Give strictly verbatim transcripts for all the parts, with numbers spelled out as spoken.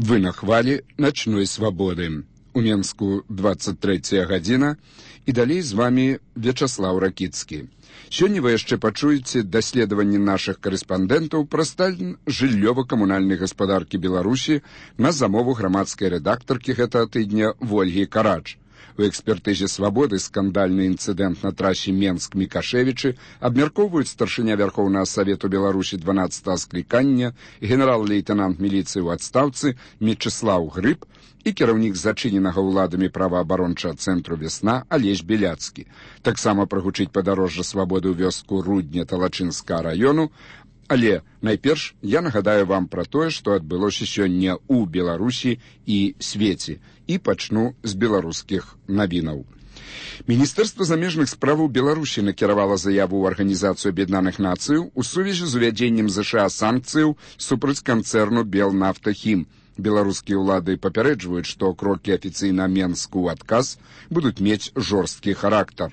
Вы на хвалі начной свабоды. У Менску двадцать третья гадзіна і далей з вами Вячаслаў Ракіцкі. Сёння вы яшчэ пачуеце даследаванні нашых карэспандэнтаў пра стан жыллёва-камунальнай гаспадаркі Беларусі на замову грамадскай рэдактаркі гэтага тыдня Вольгі Карач. У экспертызе «Свабоды» скандальны інцыдэнт на трасе Менск-Мікашевічы абмяркоўваюць старшыня Вярхоўнага Савету Беларусі дванаццатага склікання, генерал-лейтенант міліцыі ў адстаўцы Мечыслаў Грыб і кіраўнік зачыненага ўладамі праваабарончага цэнтру «Весна» Алесь Беляцкі. Таксама прагучыць падарожжа «Свабоды» ў вёску Рудня Талачынскага раёну. Але найперш я нагадаю вам пра тое, што адбылося сёння ў Беларусі і свеце, і пачну з беларускіх навінаў. Міністэрства замежных справаў Беларусі накіравала заяву ў Арганізацыю Аб'яднаных Нацыяў у сувязі з увядзеннем ЗША санкцыяў супраць канцэрну «Белнафтахім». Беларускія ўлады папярэджваюць, што крокі афіцыйна Менску ў адказ будуць мець жорсткі характар.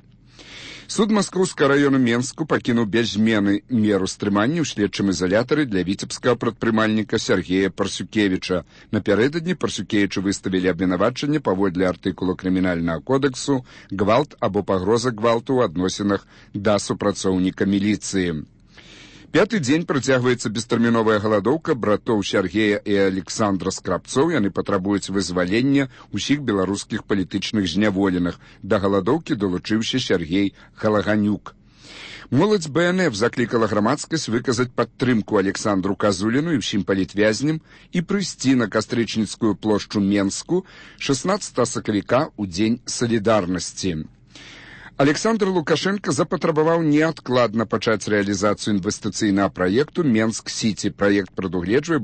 Суд Маскоўскага раёну Менску пакінуў без змены меру стрымання ў следчым изолятары для віцебскага прадпрымальніка Сергея Парсюкевіча. Напярэдадні Парсюкевічу выставілі абвінавачанне паводле артыкула крымінальнага кодексу гвалт або пагроза гвалту ў адносінах да супрацоўніка міліцыі. Пяты дзень працягваецца бестэрміновая галадоўка братоў Сергея і Александра Скрабцоў. Яны патрабуюць вызвалення ўсіх беларускіх палітычных зняволеных. Да галадоўкі долучыўся Сергей Халаганюк. Моладзь Бэ Эн Эф заклікала грамадскасць выказаць падтрымку Александру Казуліну і ўсім палітвязням і прыйсці на Кастрычніцкую плошчу Менску шаснаццатага сакавіка ў дзень салідарнасці. Александр Лукашенко запатрабаваў неадкладна пачаць рэалізацыю інвестыцыйнага праекту Менск-Сіці. Праект прадугледжвае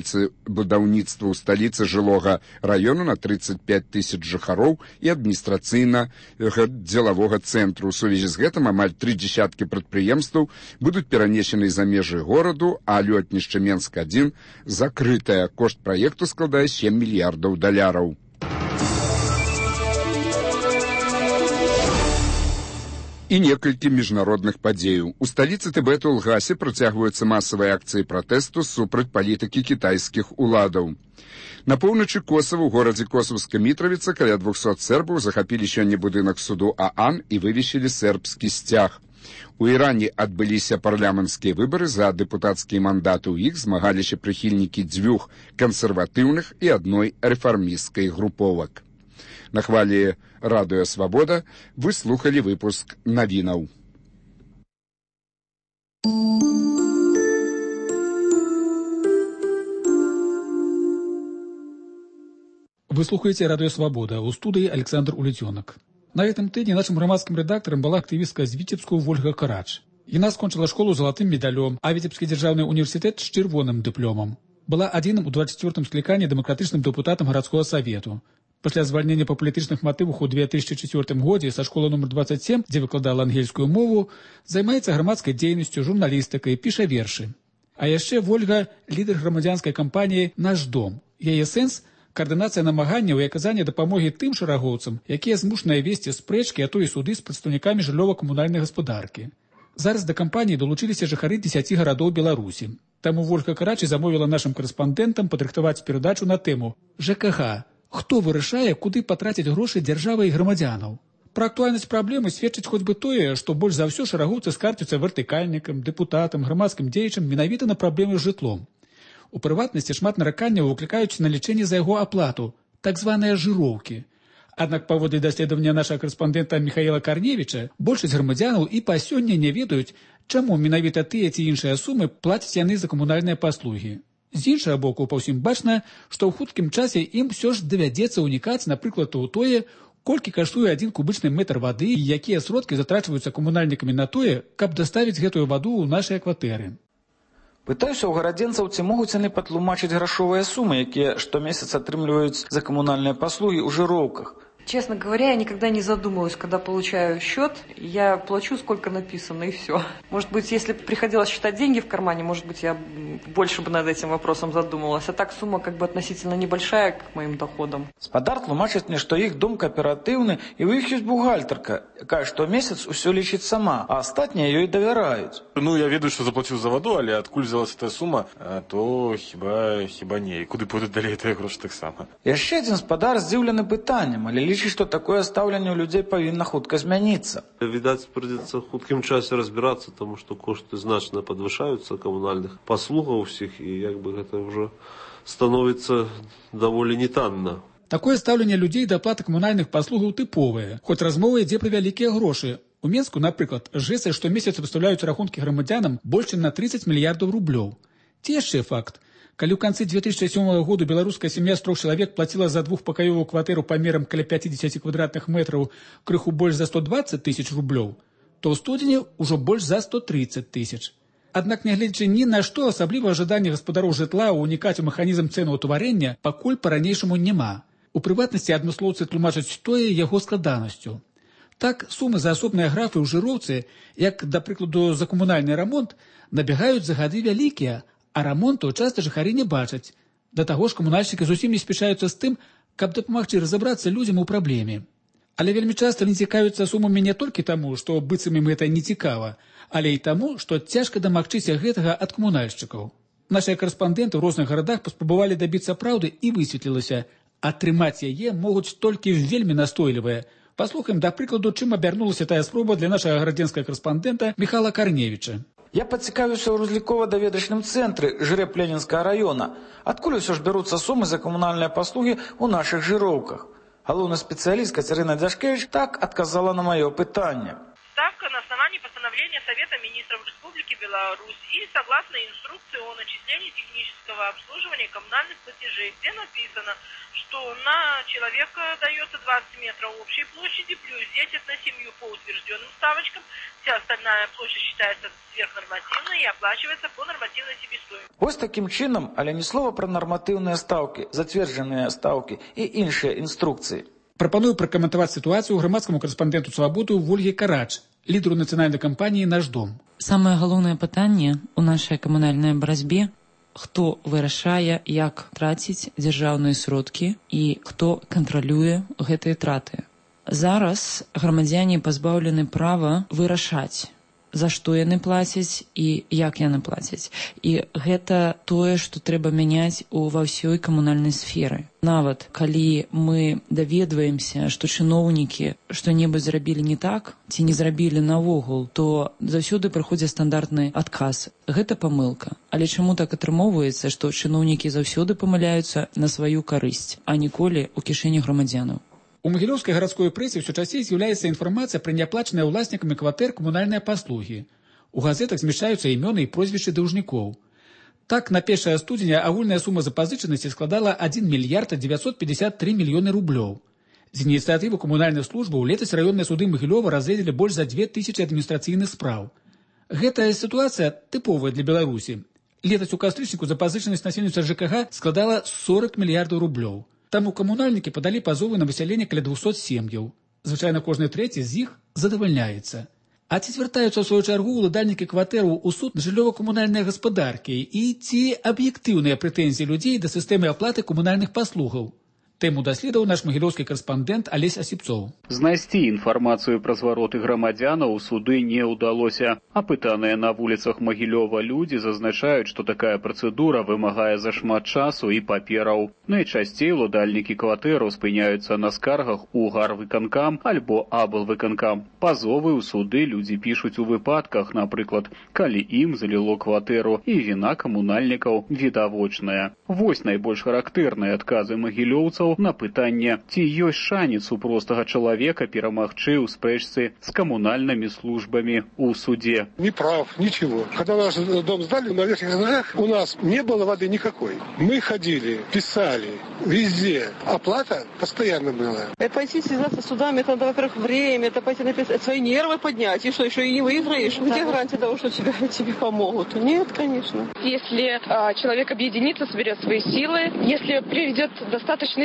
будаўніцтва ў сталіцы жылога раёну на тридцать пять тысяч жыхароў і адміністрацыйна-дзелавога цэнтру. У сувязі з гэтым амаль тры дзесяткі прадпрыемстваў будуць перанесены за межы гораду, а лётнішча Менск адзін закрытае. Кошт праекту складае сем мільярдаў даляраў. І некалькі міжнародных падзеяў. У сталіцы Тыбету Лгасе працягваюцца масавыя акцыі пратэсту супраць палітыкі кітайскіх уладаў. На поўначы Косава, у горадзе Косавска Мітравіца, каля двухсот сербаў захапілі сёння будынак суду ААН і вывесілі сербскі сцяг. У Іране адбыліся парламенцкія выбары, за дэпутацкія мандаты ў іх змагаліся прыхільнікі дзвюх кансерватыўных і адной рэфармісцкай груповак. На хвалі радыё «Свабода» вы слухалі выпуск навінаў. Вы слухаеце радыё «Свабода», у студыі Александр Улетёнок. На гэтым тыдні нашым грамадскім рэдактарам была актывістка з Віцебску Вольга Карач. Яна скончыла школу з залатым медалём, а Віцебскі дзяржаўны універсітэт з чырвоным дыпломам. Была адзіным у двадцать четвёртым скліканні дэмакратычным дэпутатам гарадскога савету. Пасля звальнення па палітычных матывах у две тысячи четвёртым годзе са школы номер двадцать семь, дзе выкладала ангельскую мову, займаецца грамадскай дзейнасцю, журналістыкай, піша вершы. А яшчэ Вольга – лідар грамадзянскай кампаніі «Наш дом». Яе сэнс – каардынацыя намаганняў і аказання дапамогі тым шарагоўцам, якія змушаныя весці спрэчкі, а то і суды з прадстаўнікамі жыллёва-камунальнай гаспадаркі. Зараз да кампаніі далучыліся жыхары дзесяці гарадоў Беларусі. Таму Вольга Карач замовіла нашым карэспандэнтам падрыхтаваць перадачу на тэму «Ж К Г». Хто вырашае, куды патраціць грошы дзяржавы і грамадзянаў? Пра актуальнасць праблемы сведчыць хоць бы тое, што больш за ўсё шарагоўцы скарцяцца вертыкальнікам, дэпутатам, грамадскім дзеячам менавіта на праблемы з жытлом. У прыватнасці шмат нараканняў выклікаюць на лічэнне за яго аплату, так званыя жыроўкі. Аднак паводле даследавання нашага карэспандэнта Міхаіла Карневіча, большасць грамадзянаў і па сёння не ведаюць, чаму менавіта тыя ці іншыя сумы плацяць яны за камунальныя паслугі. З іншага боку, па ўсім бачна, што ў хуткім часе ім усё ж давядзецца ўнікаць, напрыклад, у тое, колькі каштуе адзін кубычны метр вады і якія сродкі затрачваюцца камунальнікамі на тое, каб даставіць гэтую ваду ў нашыя кватэры. Пытаюся ў гарадзенцаў, ці могуць яны патлумачыць грашовыя сумы, якія штомесяц атрымліваюць за камунальныя паслугі ў жыроўках. Честно говоря, я никогда не задумываюсь, когда получаю счет, я плачу сколько написано и все. Может быть, если бы приходилось считать деньги в кармане, может быть, я больше бы над этим вопросом задумывалась. А так сумма как бы относительно небольшая к моим доходам. Спадар тлумачыць мне, што іх дом кааператыўны, і ў іх ёсць бухгалтарка, якая штомесяц усё лічыць сама, а астатнія ёй давяраюць. Ну, я ведаю, што заплаціў за ваду, але адкуль взялася тая сума, то хіба, хіба не. І куды пойдуць далей тыя грошы таксама. Яшчэ адзін спадар здзіўлены пытаннем, але лічыць, што такое стаўленне ў людзей павінна хутка змяніцца. Відаць, придется в хуткім часе разбираться, тому что кошты значно подвышаются коммунальных послугаў усіх, и як бы гэта уже становится даволі нетанна. Такое стаўленне людзей да аплаты камунальных паслугаў тыповае, хоць размова ідзе пра вялікія грошы. У Менску, напрыклад, ЖЭСы штомесяц выстаўляюць рахункі грамадзянам больш чым на тридцать мільярдаў рублёў. Ці яшчэ факт. Калі ў канцы две тысячи сёмага году беларуская сям'я з трох чалавек плаціла за двухпакаёвую кватэру памерам каля пятьдесят квадратных метраў крыху больш за сто двадцать тысяч рублёў, то ў студзені ўжо больш за сто тридцать тысяч. Аднак, нягледзячы ні на што, асабліва жаданне гаспадароў жытла ўнікаць у механізм цэнаўтварэння пакуль па-ранейшаму няма. У прыватнасці адмыслоўцы тлумачаць тое яго складанасцю. Так, сумы за асобныя графы ў жыроўцы, як, да прыкладу, за камунальны рамонт, набягаюць за гады вялікія, а рамонту часта жыхары не бачаць. Да таго ж камунальшчыкі зусім не спяшаюцца з тым, каб дапамагчы разабрацца людзям у праблеме. Але вельмі часта не цікавяцца сумамі не толькі таму, што быццам ім гэта не цікава, але і таму, што цяжка дамагчыся гэтага ад камунальшчыкаў. Нашыя карэспандэнты ў розных гарадах паспрабавалі дабіцца праўды і высветлілася, атрымаць яе могуць толькі вельмі настойлівыя. Паслухаем, да прыкладу, чым абярнулася тая спроба для нашага гарадзенскага карэспандэнта Міхала Карневіча. Я пацікавіўся ў разлікова-даведачным цэнтры жрэб Ленінскага района. Адкуль усё ж бяруцца сумы за камунальныя паслугі ў нашых жыроўках? Галоўны спецыяліст Катерина Дашкевич так адказала на маё пытанне. Ставка на основании постановления Совета министров Республики Беларусь и согласно инструкции о начислении технического обслуживания коммунальных платежей, где написано, что на человека дается двадцать метров общей площади, плюс десять на семью по утвержденным ставочкам. Вся остальная площадь считается сверхнормативной и оплачивается по нормативной себестоимости. Вось таким чынам, але ні слова пра нарматыўныя стаўкі, зацверджаныя стаўкі і іншыя інструкцыі. Прапаную пракаментаваць сітуацыю грамадскаму карэспандэнту Свабоду Вольгі Карач, лідару нацыянальнай кампаніі «Наш дом». Самае галоўнае пытанне ў нашай камунальнай барацьбе – хто вырашае, як траціць дзяржаўныя сродкі і хто кантралюе гэтыя траты. Зараз грамадзяне пазбаўлены права вырашаць, за што яны плацяць і як яны плацяць. І гэта тое, што трэба мяняць ува ўсёй камунальнай сферы. Нават калі мы даведваемся, што чыноўнікі што-небудзь зрабілі не так, ці не зрабілі наогул, то заўсёды прыходзіць стандартны адказ. Гэта памылка. Але чаму так атрымоўваецца, што чыноўнікі заўсёды памыляюцца на сваю карысць, а ніколі ў кішэні грамадзянаў? У магілёўскай гарадской прэсе ўсё часцей з'яўляецца інфармацыя пра няплачаныя ўласнікамі кватэр камунальныя паслугі. У газетах змяшчаюцца імёны і прозвішчы даўжнікоў. Так, на першае студзеня агульная сума запазычанасці складала один мільярд девятьсот пятьдесят три мільёны рублёў. З ініцыятывы камунальных службаў летась раённыя суды Магілёва разгледзелі больш за две тысячи адміністрацыйных спраў. Гэтая сітуацыя тыповая для Беларусі. Летась у кастрычніку запазычанасць насельніцтва ЖКХ складала сорок мільярдаў рублёў. Таму камунальнікі падалі пазовы на высяленне каля двухсот сем'яў. Звычайна кожны трэці з іх задавальняецца. А ці звяртаюцца ў сваю чаргу ўладальнікі кватэраў у суд жыллёва-камунальнай гаспадаркі і ці аб'ектыўныя прэтэнзіі людзей да сістэмы аплаты камунальных паслугаў? Тэму даследаваў наш магілёўскі карэспандэнт Алесь Асіпцоў. Знайсці інфармацыю пра звароты грамадзянаў у суды не ўдалося. Апытаныя на вуліцах Магілёва людзі зазначаюць, што такая працэдура вымагае зашмат часу і папераў. Найчасцей ўладальнікі кватэраў спыняюцца на скаргах у гарвыканкам альбо аблвыканкам. Пазовы ў суды людзі пішуць у выпадках, напрыклад, калі ім заліло кватэру і віна камунальнікаў відавочная. Вось найбольш характэрныя адказы магілёўцаў на пытанне, ці ёсць шанец у простага чалавека перамагчы ў спрэчцы з камунальнымі службамі ў суде. Не прав, ничего. Когда наш дом сдали, на верхних этажах у нас не было воды никакой. Мы ходили, писали, везде. Оплата постоянно была. Это пойти связаться с судами, это надо, во-первых, время, это пойти написать, свои нервы поднять, и что, еще и не выиграешь? Где гарантия того, что тебе, тебе помогут? Нет, конечно. Если а, человек объединится, соберет свои силы, если приведет достаточный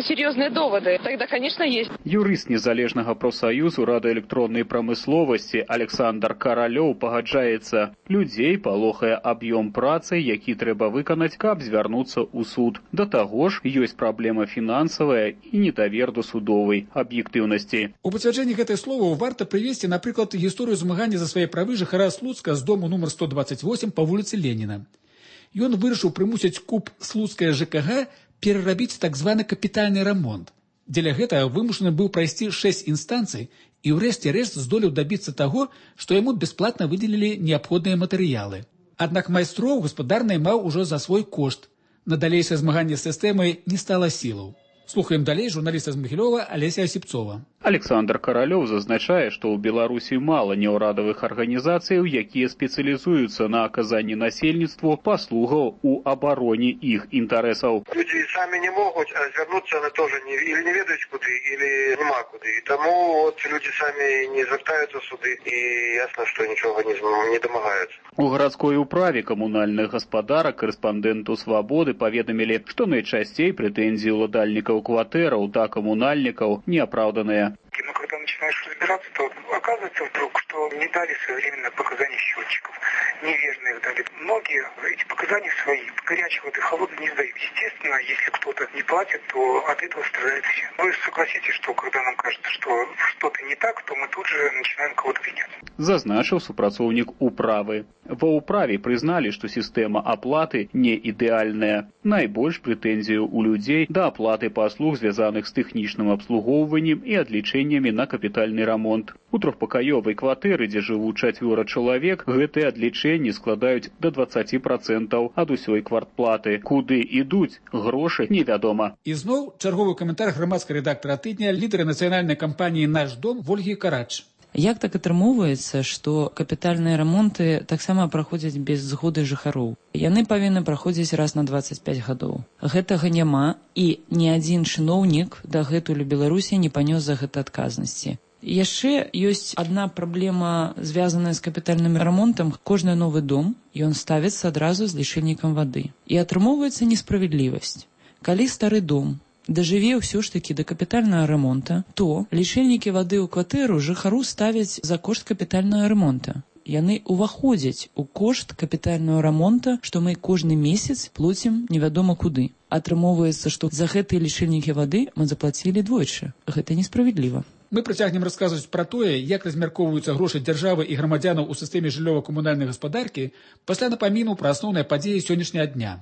серьезные доводы, тогда, конечно, есть. Юрыст незалежнага прафсаюзу радыёэлектроннай прамысловасці Александр Каралёў пагаджаецца, людзей палохае аб'ём працы, які трэба выканаць, каб звярнуцца ў суд. Да таго ж, ёсць праблема фінансавая і недавер да судовай аб'ектыўнасці. У пацвярджэнні гэтых словаў варта прывесці, напрыклад, гісторыю змагання за свае правы жыхара Слуцка з дому нумар сто двадцать восемь па вуліцы Леніна. Ён вырашыў прымусіць куб слуцкае ЖКГ перарабіць так званы капітальны рамонт. Дзеля гэтага вымушаны быў прайсці шэсць інстанцый і ўрэшце рэшт здолеў дабіцца таго, што яму бясплатна выдзелілі неабходныя матэрыялы. Аднак майстроў гаспадар наймаў ужо за свой кошт. На далейшае змаганне з сістэмай не стала сілаў. Слухаем далей журналіста з Магілёва Алеся Асіпцова. Александр Каралёў зазначае, што ў Беларусі мала неўрадавых арганізацый, якія спецыялізуюцца на аказанні насельніцтву паслугаў у абароне іх інтарэсаў. Людзі самі не могуць, а звярнуцца на тоже не, или не ведаюць куды, или нема куды. І таму вот, людзі самі не звяртаюцца суды, і ясна, што нічога не, не дамагаюцца. У гарадской управе камунальных гаспадарак корэспандэнту «Свабоды» паведамілі, што найчасцей прэтэнзіі ўладальнікаў кватэраў да коммунальников неоправданные. Но когда начинаешь разбираться, то оказывается вдруг, что не дали своевременно показания счетчиков, неверно их дали. Многие эти показания свои, горячей воды, холодной не сдают. Естественно, если кто-то не платит, то от этого страдают все. Вы согласитесь, что когда нам кажется, что что-то не так, то мы тут же начинаем кого-то винять. Зазначыў супрацоўнік управы. Ва ўправе прызналі, што сістэма аплаты не ідэальная. Найбольш прэтэнзію ў людзей да аплаты паслуг, звязаных з тэхнічным абслугоўваннем і адлічэннямі на капітальны рамонт. У трохпакаёвай кватэры, дзе жывуць чацвёра чалавек, гэтыя адлічэнні складаюць да дваццаць працэнтаў ад усёй квартплаты. Куды ідуць грошы, невядома. І зноў чарговы каментар грамадскага рэдактара тыдня, лідара нацыянальнай кампаніі «Наш дом» Вольгі Карач. Як так атрымоўваецца, што капітальныя рамонты таксама праходзяць без згоды жыхароў? Яны павінны праходзіць раз на дваццаць пяць гадоў. Гэтага няма, і ні адзін чыноўнік дагэтуль у Беларусі не панёс за гэта адказнасці. Яшчэ ёсць адна праблема, звязаная з капітальным рамонтам. Кожны новы дом, ён ставіцца адразу з лічыльнікам вады. І атрымоўваецца несправядлівасць. Калі стары дом дажыве ўсё ж такі да капітальнага рамонта, то лічыльнікі вады ў кватэру жыхару ставяць за кошт капітальнага рамонта. Яны ўваходзяць у кошт капітальнага рамонта, што мы кожны месяц плоцім невядома куды. Атрымоўваецца, што за гэтыя лічыльнікі вады мы заплацілі двойчы. Гэта несправядліва. Мы працягнем расказваць пра тое, як размяркоўваюцца грошы дзяржавы і грамадзянаў у сістэме жыллёва-камунальнай гаспадаркі пасля напаміну пра асноўныя падзеі сённяшняга дня.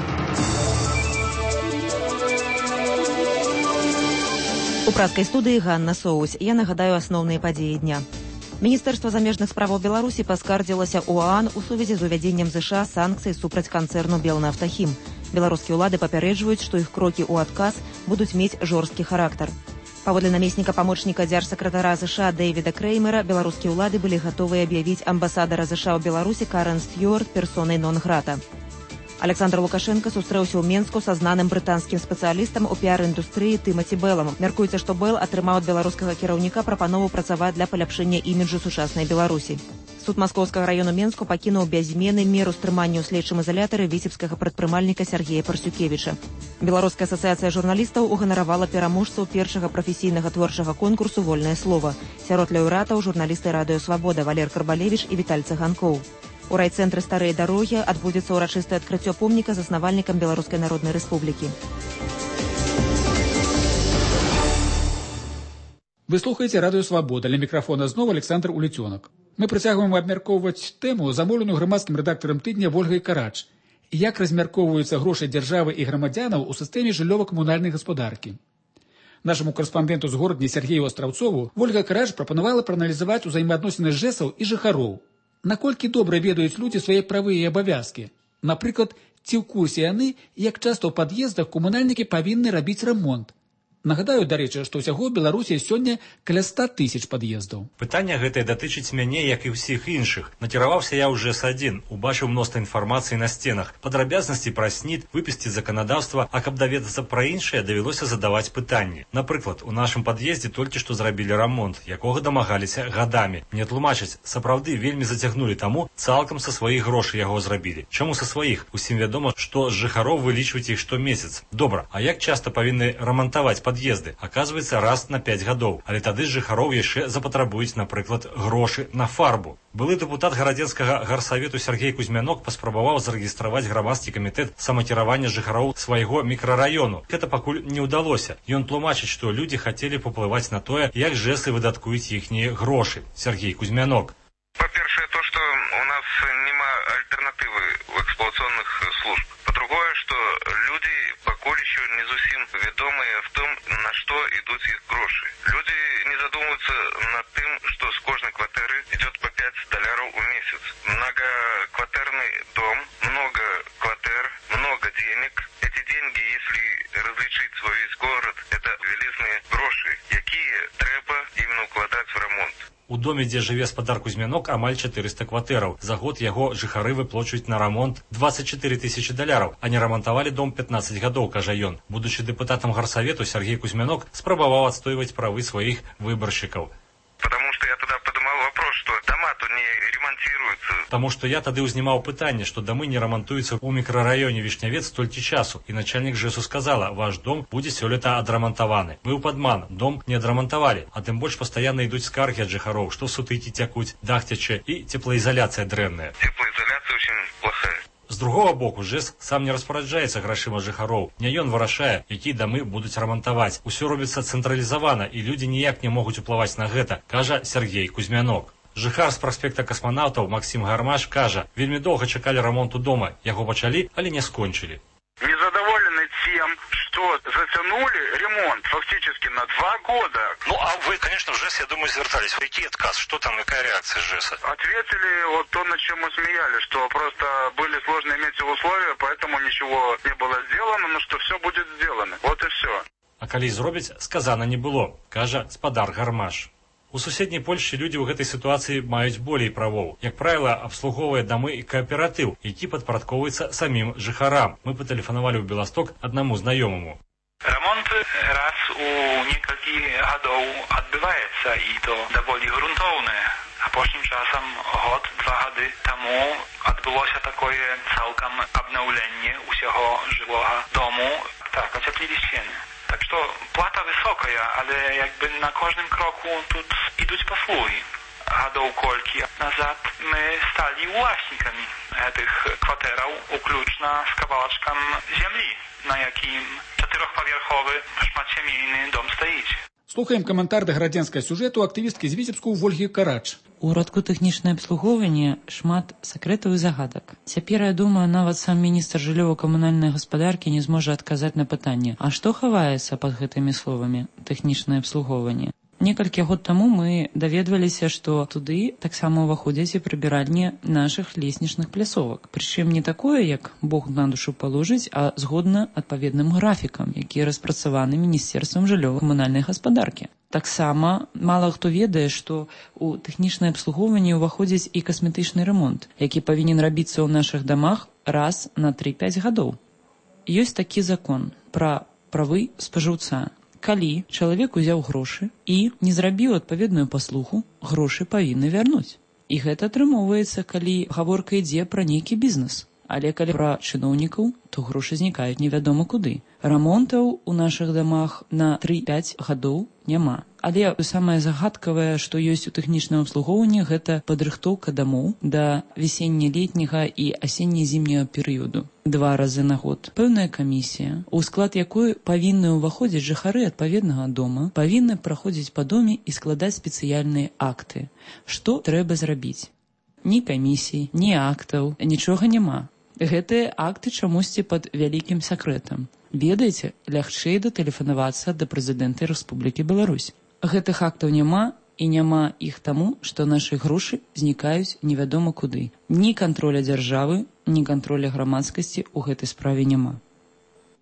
У прадскай студыі Ганна Соусь. Я нагадаю асноўныя падзеі дня. Міністэрства замежных справаў Беларусі паскардзілася ў ААН у сувязі з увядзеннем ЗША санкцый супраць канцэрну «Белнафтахім». Беларускія ўлады папярэджваюць, што іх крокі ў адказ будуць мець жорсткі характар. Паводле намесніка памочніка дзяржсакратара ЗША Дэвіда Крэймера, беларускія ўлады былі гатовыя аб'явіць амбасадара ЗША ў Беларусі Карен Стюарт персонай нон-грата. Александр Лукашенко сустрэўся ў Менску са знаным брытанскім спецыялістам у піар-індустрыі Тымаці Бэлам. Мяркуецца, што Бэл атрымаў ад беларускага кіраўніка прапанову працаваць для паляпшэння іміджу сучаснай Беларусі. Суд Маскоўскага раёну Менску пакінуў без змены меру стрымання ў следчым изалятары віцебскага прадпрымальніка Сергея Парсюкевіча. Беларуская асацыяцыя журналістаў уганаравала пераможцаў першага прафесійнага творчага конкурсу «Вольнае слова». Сярод лаўрэатаў журналісты радыё «Свабода» Валер Карбалевіч і Віталь Цыганкоў. У райцэнтры «Старыя дарогі» адбудзецца ўрачыстае адкрыццё помніка заснавальнікам Беларускай Народнай Рэспублікі. Вы слухаеце радыё «Свабода». Ля мікрафона зноў Александр Улецёнак. Мы працягваем абмяркоўваць тэму, замоўленую грамадскім рэдактарам тыдня Вольгай Карач. Як размяркоўваюцца грошы дзяржавы і грамадзянаў у сістэме жыллёва-камунальнай гаспадаркі. Нашаму карэспандэнту з горадні Сергею Астраўцову Вольга Карач прапанавала прааналізаваць узаемаадносіны жэсаў і жыхароў. Наколькі добра ведаюць людзі свае правы і абавязкі? Напрыклад, ці ў курсе яны, як часта ў пад'ездах камунальнікі павінны рабіць рамонт? Нагадаю, дарэчы, што ўсяго ў Беларусі сёння каля ста тысяч пад'ездаў. Пытанне гэтае датычыць мяне, як і ўсіх іншых. Накіраваўся я ў жэс адзін, убачыў мноства інфармацыі на сценах, падрабязнасці пра снід, выпісці заканадаўства, а каб даведацца пра іншае, давялося задаваць пытанні. Напрыклад, у нашым пад'ездзе толькі што зрабілі рамонт, якога дамагаліся гадамі. Мне тлумачаць, сапраўды вельмі зацягнулі таму, цалкам са сваіх грошай яго зрабілі. Чаму са сваіх? Усім вядома, што з жыхароў вылічваюць іх штомесяц. Добра, а як часта павінны рамантаваць пад'езды? Аказваецца, раз на пяць гадоў. Але тады з жыхароў яшчэ запатрабуюць, напрыклад, грошы на фарбу. Былы дэпутат гарадзенскага гарсавету Сергей Кузьмянок паспрабаваў зарэгістраваць грамадскі камітэт самакіравання жыхароў свайго мікрараёну. Гэта пакуль не ўдалося. Ён тлумачыць, што людзі хацелі паўплываць на тое, як жэсы выдаткуюць іхнія грошы. Сергей Кузьмянок. По-першае, то, што у нас няма альтэрнатывы ў эксплуатацыйных служб. По-другое, што людзі пакуль еще не зусім вядомыя в том, на што ідуць іх грошы. Людзі не задумваюцца над тым, што з кожнай кватэры идет по пять долларов в месяц. Многоквартирный дом, много квартир, много денег. Эти деньги, если различить свой весь город, это великие гроши, якія трэба именно укладаць в ремонт. У доме, дзе жыве спадар Кузьмянок, амаль чатырыста кватэраў. За год яго жыхары выплачваюць на рамонт двадцать четыре тысячи даляраў, а не рамантавалі дом пятнадцать гадоў, кажа ён. Будучы дэпутатам гарсавету, Сергей Кузьмянок спрабаваў адстойваць правы сваіх выбаршчыкаў. Потому что я тогда поднимал вопрос, что дома-то не ремонтируются. Таму што я тады ўзнімаў пытанне, што дамы не рамантуюцца ў мікрараёне Вішнявец столькі часу. І начальнік жэсу сказала, ваш дом будзе сёлета адрамантаваны. Быў падман, дом не адрамантавалі, а тым больш пастаянна ідуць скаргі ад жыхароў, што сутыкі цякуць, дах цячэ і цеплаізаляцыя дрэнная. Теплоизоляция очень плохая. З другого боку, жэс сам не распараджаецца грашыма жыхароў. Не ён вырашае, якія дамы будуць рамантаваць. Усё робіцца цэнтралізавана, і людзі ніяк не могуць уплываць на гэта, кажа Сергей Кузьмянок. Жыхар з праспекта касманаўтаў Максим Гармаш кажа, вельмі доўга чакалі рамонту дома, яго пачалі, але не скончылі. Незадоволены тем, что затянули ремонт фактически на два года. Ну, а вы, конечно, в ЖЭС, я думаю, звертались. Какой отказ? Что там, какая реакция ЖЭСа? Ответили вот то, над чем мы смеялись, что просто были сложные метеоусловия, поэтому ничего не было сделано, но что все будет сделано. Вот и все. А калі зробіць, сказана не было, кажа спадар Гармаш. У суседняй Польшчы людзі ў гэтай сітуацыі маюць болей правоў. Як правіла, абслугоўвае дамы і кааператыў, які падпарадкоўваецца самім жыхарам. Мы патэлефанавалі ў Беласток аднаму знаёмаму. Ремонт раз у некалькі гадоў адбываецца, і то даволі грунтоўны. Апошнім часам, год-два гады таму адбылося такое цалкам абнаўленне ўсяго жылога дому. Так, ацеплілі сцены. Так что плата высокая, але якby на кожnym kroku тут ідуць паслуги. Гадоў колькі назад мы сталі ўласнікамі гэтых кватэраў, уключна з кавалачкам зямлі, на якім чатырохпавярховы шматсямейны дом стаіць. Слухаем каментар да гарадзенскага сюжэту актывісткі з Віцебску Вольгі Карач. У радку тэхнічнае абслугоўванне шмат сакрэтаў і загадак. Цяпер, я думаю, нават сам міністр жыллёва-камунальнай гаспадаркі не зможа адказаць на пытанне, а што хаваецца пад гэтымі словамі тэхнічнае абслугоўванне? Некалькі год таму мы даведваліся, што туды таксама ўваходзяць і прыбіральні нашых леснічных плясовак. Прычым не такое, як Бог на душу паложыць, а згодна адпаведным графікам, які распрацаваны Міністэрствам жыллёва-камунальнай гаспадаркі. Таксама мала хто ведае, што ў тэхнічнае абслугоўванне ўваходзіць і касметычны рамонт, які павінен рабіцца ў нашых дамах раз на тры-пяць гадоў. Ёсць такі закон пра правы спажыўца. Калі чалавек узяў грошы і не зрабіў адпаведную паслугу, грошы павінны вярнуць. І гэта атрымоўваецца, калі гаворка ідзе пра нейкі бізнес. Але калі пра чыноўнікаў, то грошы знікаюць невядома куды. Рамонтаў у нашых дамах на тры-пяць гадоў няма. Але самае загадкавае, што ёсць у тэхнічным абслугоўванні, гэта падрыхтоўка дамоў да весенне-летняга і асенне-зімняга перыяду. Два разы на год. Пэўная камісія, у склад якой павінны ўваходзіць жыхары адпаведнага дома, павінны праходзіць па доме і складаць спецыяльныя акты. Што трэба зрабіць? Ні камісій, ні актаў, нічога няма. Гэтыя акты чамусьці пад вялікім сакрэтам. Ведаеце, лягчэй датэлефанавацца да прэзідэнта Рэспублікі Беларусь. Гэтых актаў няма, і няма іх таму, што нашы грошы знікаюць невядома куды. Ні кантроля дзяржавы, ні кантроля грамадскасці ў гэтай справе няма.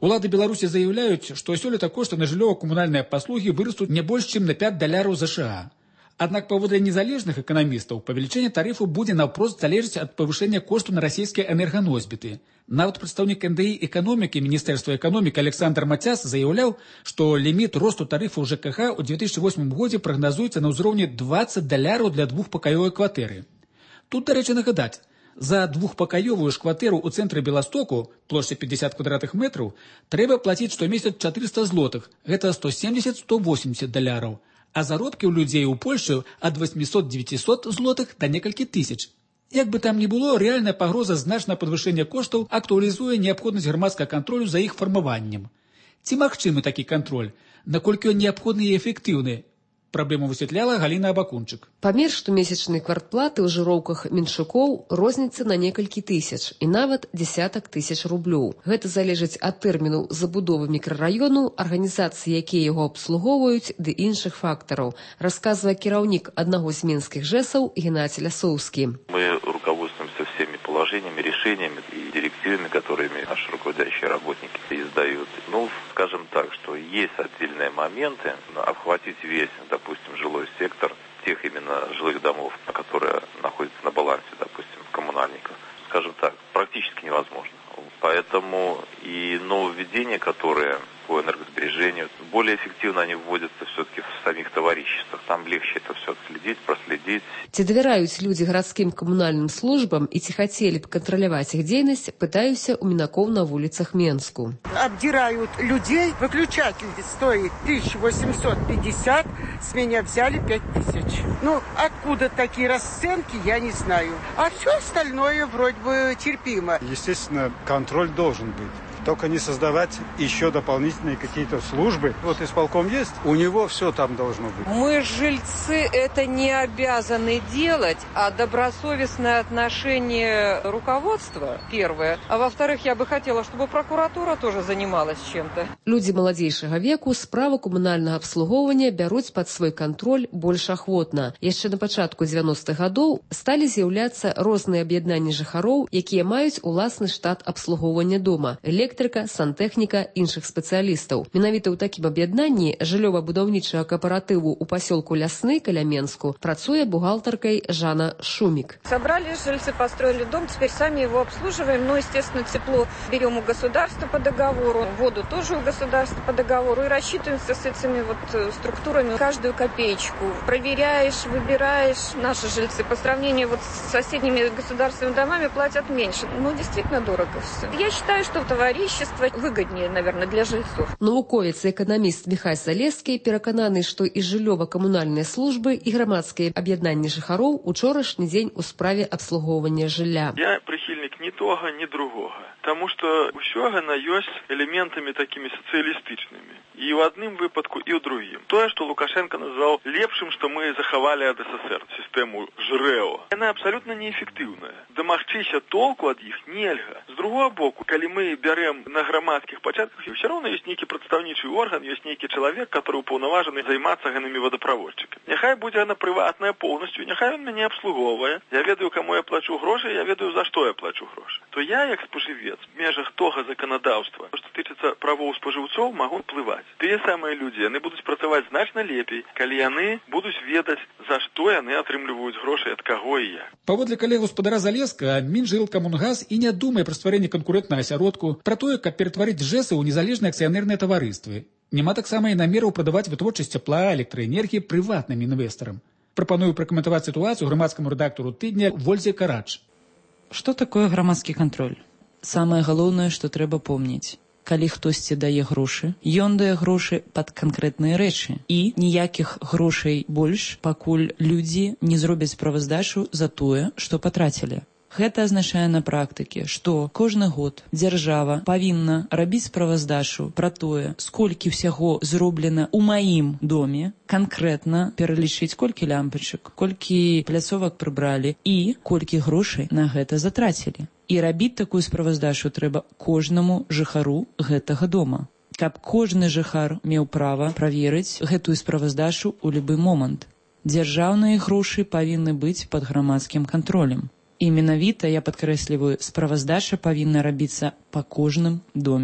Улады Беларусі заяўляюць, што сёлета кошты на жыллёва-камунальныя паслугі вырастуць не больш, чым на пяць даляраў ЗША. Аднак паводле незалежных эканамістаў павелічэнне тарыфу будзе наўпрост залежыць ад павышэння кошту на расійскія энерганосьбіты. Нават прадстаўнік эн дэ і эканомікі Міністэрства эканомікі Александр Мацяс заяўляў, што ліміт росту тарыфу ЖКХ ў две тысячи восьмым годзе прагназуецца на ўзроўні дваццаць даляраў для двухпакаёвай кватэры. Тут, дарэчы, нагадаць, за двухпакаёвую ж кватэру ў цэнтры Беластоку, плошча пятьдесят квадратных метраў, трэба плаціць штомесяц чатырыста злотых, гэта сто семьдесят — сто восемьдесят даляраў. А заробкі ў людзей у Польшы ад восьмісот — дзевяцісот злотых да некалькі тысяч. Як бы там ни было, реальная пагроза значнага падвышэння коштаў актуалізуе неабходнасць грамадскага кантролю за іх фармаваннем. Ці магчымы такі кантроль? Наколькі ён неабходны і эфектыўны? Праблему высвятляла Галіна Абакунчык. Памер штомесячнай квартплаты ў жыроўках меншукоў розніцца на некалькі тысяч і нават дзесятак тысяч рублёў. Гэта залежыць ад тэрміну забудовы мікрараёну, арганізацыі, якія яго абслугоўваюць, ды іншых фактараў, расказвае кіраўнік аднаго з менскіх жэсаў Геннадзій Лясоўскі. Мы руководствуемся всеми положениями, решениями и директивами, которыми наши руководящие работники издают. Ну, скажем так, что есть отдельные моменты, обхватить весь, допустим, жилой сектор тех именно жилых домов, которые находятся на балансе, допустим, коммунальников, скажем так, практически невозможно. Поэтому и нововведения, которые по энергосбережению, более эффективно они вводятся все-таки в самих товариществах. Там легче это все отследить, проследить. Ці давяраюць людзі гарадскім камунальным службам і ці хацелі б кантраляваць іх дзейнасць, пытаюся у мінакоў на вуліцах Менску. Обдирают людей, выключатель стоит тысяча восемьсот пятьдесят, с меня взяли пять тысяч. Ну, откуда такие расценки, я не знаю. А все остальное вроде бы терпимо. Естественно, контроль должен быть. Только не создавать еще дополнительные какие-то службы. Вот исполком есть, у него все там должно быть. Мы, жильцы, это не обязаны делать, а добросовестное отношение руководства, первое. А во-вторых, я бы хотела, чтобы прокуратура тоже занималась чем-то. Людзі маладзейшага веку справу камунальнага абслугоўвання бяруць пад свой кантроль больш ахвотна. Яшчэ на пачатку дзевяностых гадоў сталі з'яўляцца розныя аб'яднанні жыхароў, якія маюць уласны штат абслугоўвання дома, электрыка, сантэхніка, іншых спецыялістаў. Менавіта ў такім аб'яднанні жыллёва-будаўнічага кааператыву ў пасёлку Лясны каля Менску працуе бухгалтаркай Жанна Шумик. Собрали жильцы, построили дом, теперь сами его обслуживаем. Ну, естественно, тепло берем у государства по договору, воду тоже у государства по договору и рассчитываемся с этими вот структурами каждую копеечку. Проверяешь, выбираешь. Наши жильцы по сравнению вот с соседними государственными домами платят меньше. Ну, действительно дорого все. Я считаю, что товарищество выгоднее, наверное, для жильцов. Навуковец і эканаміст Міхай Залескі перакананы, што і жыллёва-камунальныя службы, і грамадскія аб'яднанні жыхароў учорашні дзень у справе абслугоўвання жылля. Я прихильник ні того, ні другого. Тому что ўсё яно ёсць элементами такими социалистичными. И в одном выпадку, и в другим. То, что Лукашенко назвал лепшим, что мы заховали от СССР, систему ЖРЭО. Она абсолютно неэффективная. Домагчыся толку от их нельга. С другого боку, коли мы берем на громадских початках, все равно есть некий представничий орган, есть некий человек, который уполноважены займаться ганными водопроводчиками. Нехай будет она приватная полностью, нехай он меня обслуговывает. Я ведаю, кому я плачу гроши, я ведаю, за что я плачу гроши. То я, як споживец, в межах того законодавства, что тычыцца правоў спожыўцоў, могу вплывать. Тыя самыя людзі, яны будуць працаваць значна лепей, калі яны будуць ведаць, за што яны атрымліваюць грошы, ад каго і як. Паводле калег-гаспадара Залеска, Мінжылкамунгаз і не думае пра стварэнне канкурэнтнага асяродку, пра тое, каб ператварыць жэсы ў незалежныя акцыянерныя таварыствы. Няма таксама і намераў прадаваць вытворчасць цяпла, электраэнергіі прыватным інвестарам. Прапаную пракаментаваць сітуацыю грамадскаму рэдактару тыдня Вользе Карач. Што такое грамадскі кантроль? Самае галоўнае, што трэба помніць. Калі хтосьці дае грошы, ён дае грошы пад канкрэтныя рэчы. І ніякіх грошай больш, пакуль людзі не зробяць справаздачу за тое, што патрацілі. Гэта азначае на практыке, што кожны год дзяржава павінна рабіць справаздачу пра тое, сколькі ўсяго зроблена ў маім доме, канкрэтна пералічыць, колькі лямпачак, колькі пляцовак прыбралі і колькі грошай на гэта затрацілі. І рабіць такую справаздачу трэба кожнаму жыхару гэтага дома, каб кожны жыхар меў права праверыць гэтую справаздачу ў любы момант. Дзяржаўныя грошы павінны быць пад грамадскім кантролем. І менавіта, я падкрэсліваю, справаздача павінна рабіцца па кожным доме.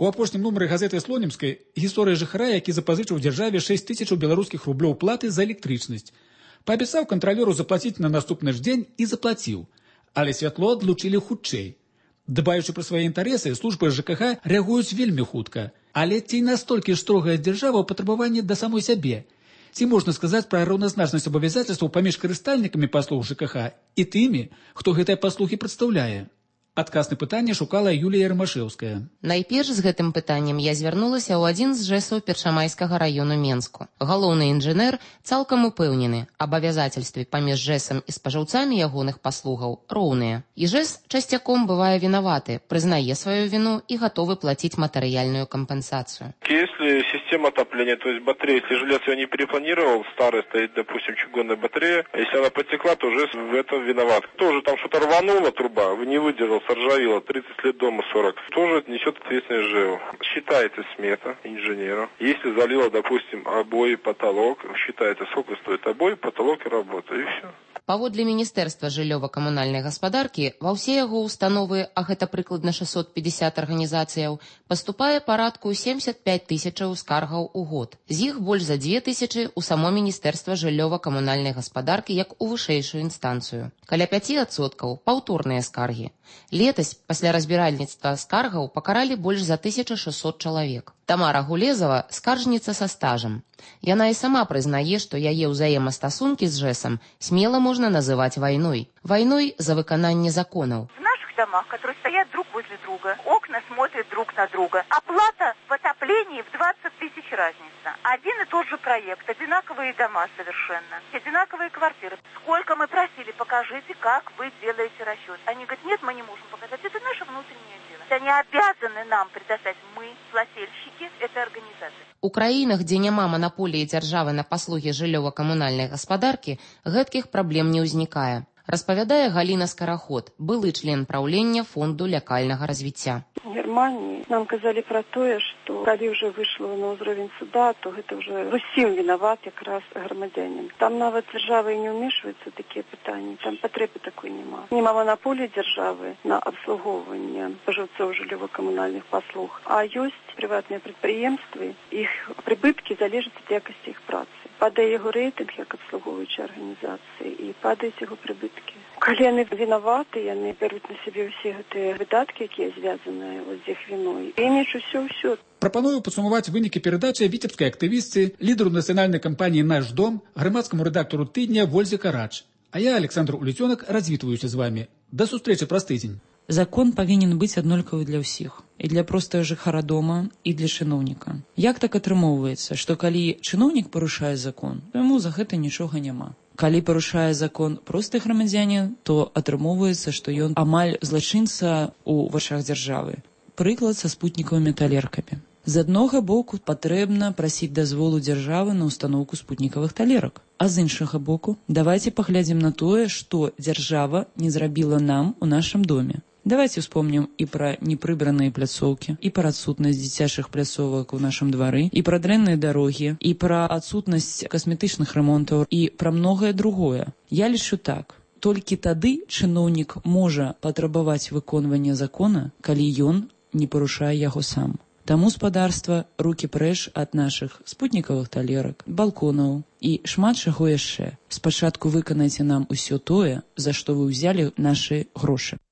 У апошнім нумары газеты Слонімскай гісторыя жыхара, які запазычыў дзяржаве шэсць тысячаў беларускіх рублёў платы за электрычнасць. Паабяцаў кантралёру заплаціць на наступны ж дзень і заплаціў. Але святло адлучылі хутчэй. Дбаючы пра свае інтарэсы, службы ЖКХ рэагуюць вельмі хутка. Але ці настолькі строгая дзяржава ў патрабаванні да самой сябе? Ці можна сказаць пра раўназначнасць абавязацельстваў паміж карыстальнікамі паслуг ЖКХ і тымі, хто гэтыя паслугі прадстаўляе? Адказ на пытанне шукала Юлія Рамашэўская. Найперш з гэтым пытаннем я звярнулася ў адзін з жэсаў Першамайскага раёну Менску. Галоўны інжынер цалкам упэўнены, абавязацельствы паміж жэсам і спажыўцамі ягоных паслугаў роўныя. І жэс часцяком бывае вінаваты, прызнае сваю віну і гатовы плаціць матэрыяльную кампенсацию. Если система отопления, то есть батарея, если жилец ее не перепланировал, старая стоит, допустим, чугунная батарея, если она потекла, то жэс в этом виноват. Тоже там что-то рванула труба, не выдержал, соржавела, тридцать лет дома, сорок. Тоже несет ответственность ЖЭО. Считается смета инженера. Если залила, допустим, обои, потолок, считается, сколько стоит обои, потолок и работа, и все. Паводле Міністэрства жыллёва-камунальнай гаспадаркі, ва ўсе яго установы, а гэта прыкладна шэсцьсот пятьдесят арганізацыяў, паступае парадку семьдесят пять тысячаў скаргаў у год. З іх больш за две тысячы ў само Міністэрства жыллёва-камунальнай гаспадаркі як у вышэйшую інстанцыю. Каля пяць адсоткаў паўторныя скаргі. Летась, пасля разбіральніцтва скаргаў, пакаралі больш за тысяча шэсцьсот чалавек. Тамара Гулезава – скаржніца са стажам. Яна і сама прызнае, што яе ўзаемастасункі з жэсам смела можна называць вайной. Вайной за выкананне законаў. В наших домах, которые стоят друг возле друга, окна смотрят друг на друга. Оплата в отоплении в двадцать тысяч разница. Один и тот же проект, одинаковые дома совершенно, одинаковые квартиры. Сколько мы просили, покажите, как вы делаете расчет. Они говорят, нет, мы не можем показать, это наше внутреннее дело. Они обязаны нам предоставить, мы, плательщики этой организации. У краінах, дзе няма манаполіі дзяржавы на паслугі жыллёва-камунальнай гаспадаркі, гэткіх праблем не ўзнікае. Распавядае Галіна Скараход, былы член праўлення фонду лякальнага развіцця. В Германии нам казали про тое, что калі уже вышло на ўзровень суда, то гэта уже зусім виноват якраз громадянин. Там нават держава и не ўмешваецца такие пытанні, там патрэбы такой нема. Нема монополии державы на обслуговывание споживцов жыллёва-коммунальных паслуг, а ёсць приватные предприемства, их прибытки залежат от якости их працы. Падае яго рэйтынг як абслугоўваючай арганізацыі і падаюць яго прыбыткі. Калі яны вінаваты, яны бяруць на сябе ўсе гэтыя выдаткі, якія звязаныя з іх віной. І ніч усё ўсё. Прапаную падсумаваць вынікі перадачы віцебскай актывістцы, лідару нацыянальнай кампаніі «Наш дом», грамадскаму рэдактару тыдня Вользе Карач. А я, Александр Улецёнак, развітваюся з вамі. Да сустрэчы праз тыдзень. Закон павінен быць аднолькавы для ўсіх. І для простага жыхара дома, і для чыноўніка. Як так атрымоўваецца, што калі чыноўнік парушае закон, то яму за гэта нічога няма. Калі парушае закон просты грамадзянін, то атрымоўваецца, што ён амаль злачынца ў вачах дзяржавы. Прыклад са спутнікавымі талеркамі. З аднога боку патрэбна прасіць дазволу дзяржавы на ўстаноўку спутнікавых талерак. А з іншага боку, давайце паглядзім на тое, што дзяржава не зрабіла нам у нашым доме. Давайте вспомним и про непрыбранные пляцоўкі, и про адсутнасць дзіцячых пляцовак у нашым двары, и про дрэнныя дарогі, и про адсутнасць касметычных ремонтаў, и про многое другое. Я лічу так. Толькі тады чыноўнік можа патрабаваць выконвання закона, калі ён не парушае яго сам. Таму, спадарства, рукі прэч ад нашых спутнікавых талерак, балконаў і шмат чаго яшчэ. Спачатку выканайце нам усё тое, за што вы ўзялі нашы грошы.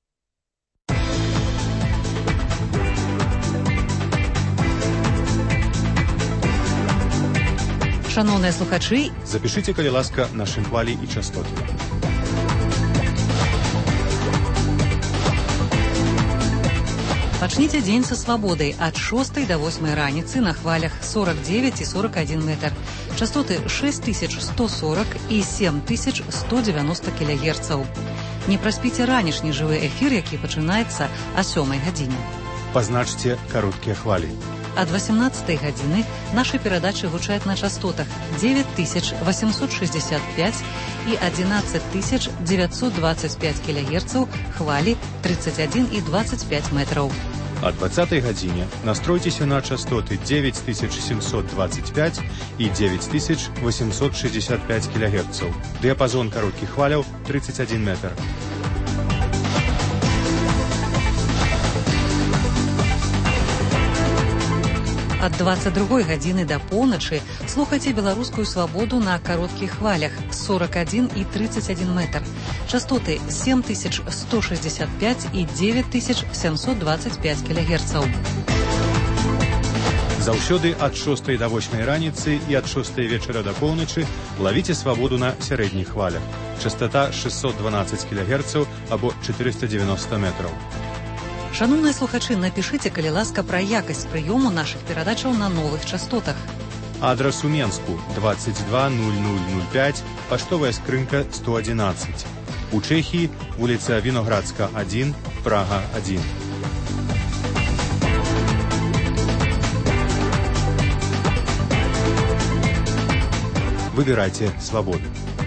Шановныя слухачы, запішыце, калі ласка, нашы хвалі і частоты. Пачніце дзень са свабодай ад шостай да восьмай раніцы на хвалях сорок девять і сорок один метр. Частоты шесть тысяч сто сорок і семь тысяч сто девяносто кілогерцаў. Не праспіце ранішні жывы эфір, які пачынаецца о сёмай гадзіне. Пазначце кароткія хвалі. Ад восемнадцатай гадзіны нашы перадачы гучаць на частотах девять тысяч восемьсот шестьдесят пять і одиннадцать тысяч девятьсот двадцать пять кілогерцаў, хвалі тридцать один і двадцать пять метраў. О двадцатай гадзіне настройцеся на частоты девять тысяч семьсот двадцать пять і девять тысяч восемьсот шестьдесят пять кілогерцаў. Дыапазон кароткіх хваляў тридцать один метр. Ад дваццаць другой гадзіны да поўначы слухайце беларускую свабоду на кароткіх хвалях сорок один и тридцать один метр. Частоты семь тысяч сто шестьдесят пять и девять тысяч семьсот двадцать пять килогерцаў. Заўсёды ад шостай да восьмай раніцы і ад шостай вечара да поўначы лавіце свабоду на сярэдніх хвалях. Частота шестьсот двенадцать килогерцаў або четыреста девяносто метров. Шановныя слухачы, напішыце, калі ласка, пра якасць прыёму нашых перадачаў на новых частотах. Адрас у Менску двадцать два ноль ноль ноль пять, паштовая скрынка сто одиннадцать. У Чэхіі вуліца Віноградска один, Прага один. Выбирайте свободу.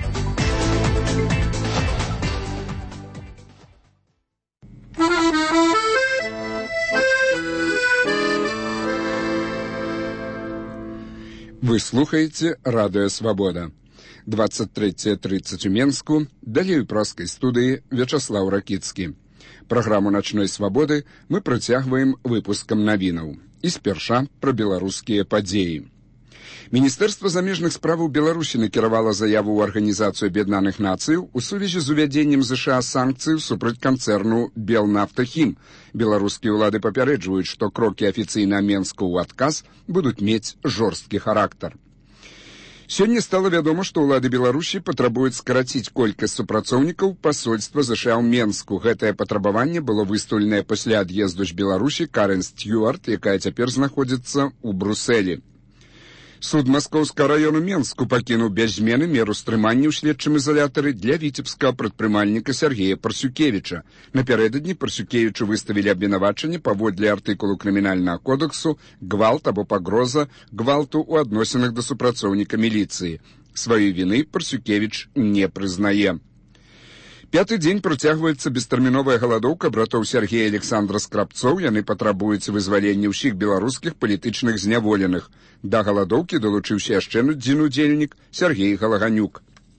Вы слухаете Радио Свобода. двадцать третье тридцать у Менску, далее у праской студии Вячеслав Ракицкий. Программу «Ночной свободы» мы протягиваем выпуском новинов. И сперша про белорусские подеи. Міністэрства замежных справаў Беларусі накіравала заяву ў Арганізацыю Аб'яднаных Нацыяў у сувязі з увядзеннем ЗША санкцыяў супраць канцэрну «Белнафтахім». Беларускія ўлады папярэджваюць, што крокі афіцыйна Менска ў адказ будуць мець жорсткі характар. Сёння стала вядома, што ўлады Беларусі патрабуюць скараціць колькасць супрацоўнікаў пасольства ЗША ў Менску. Гэтае патрабаванне было выстаўленае пасля ад'езду з Беларусі Карен Стюарт, якая цяпер знаходзіцца ў Брусэлі. Суд Маскоўскага району Менску пакінуў без змены меру стрымання ў следчым изолятары для віцебскага прадпрымальніка Сергея Парсюкевіча. Напярэдадні Парсюкевічу выставілі абвінавачанне паводле артыкулу крымінальнага кодексу гвалт або пагроза гвалту ў адносінах да супрацоўніка міліцыі. Сваёй віны Парсюкевіч не прызнае. Пяты дзень працягваецца бестэрміновая галадоўка братоў Сергея і Александра Скрабцоў. Яны патрабуюць вызвалення ўсіх беларускіх палітычных зняволеных. Да галадоўкі далучыўся яшчэ адзін удзельнік Сергей Галаганюк.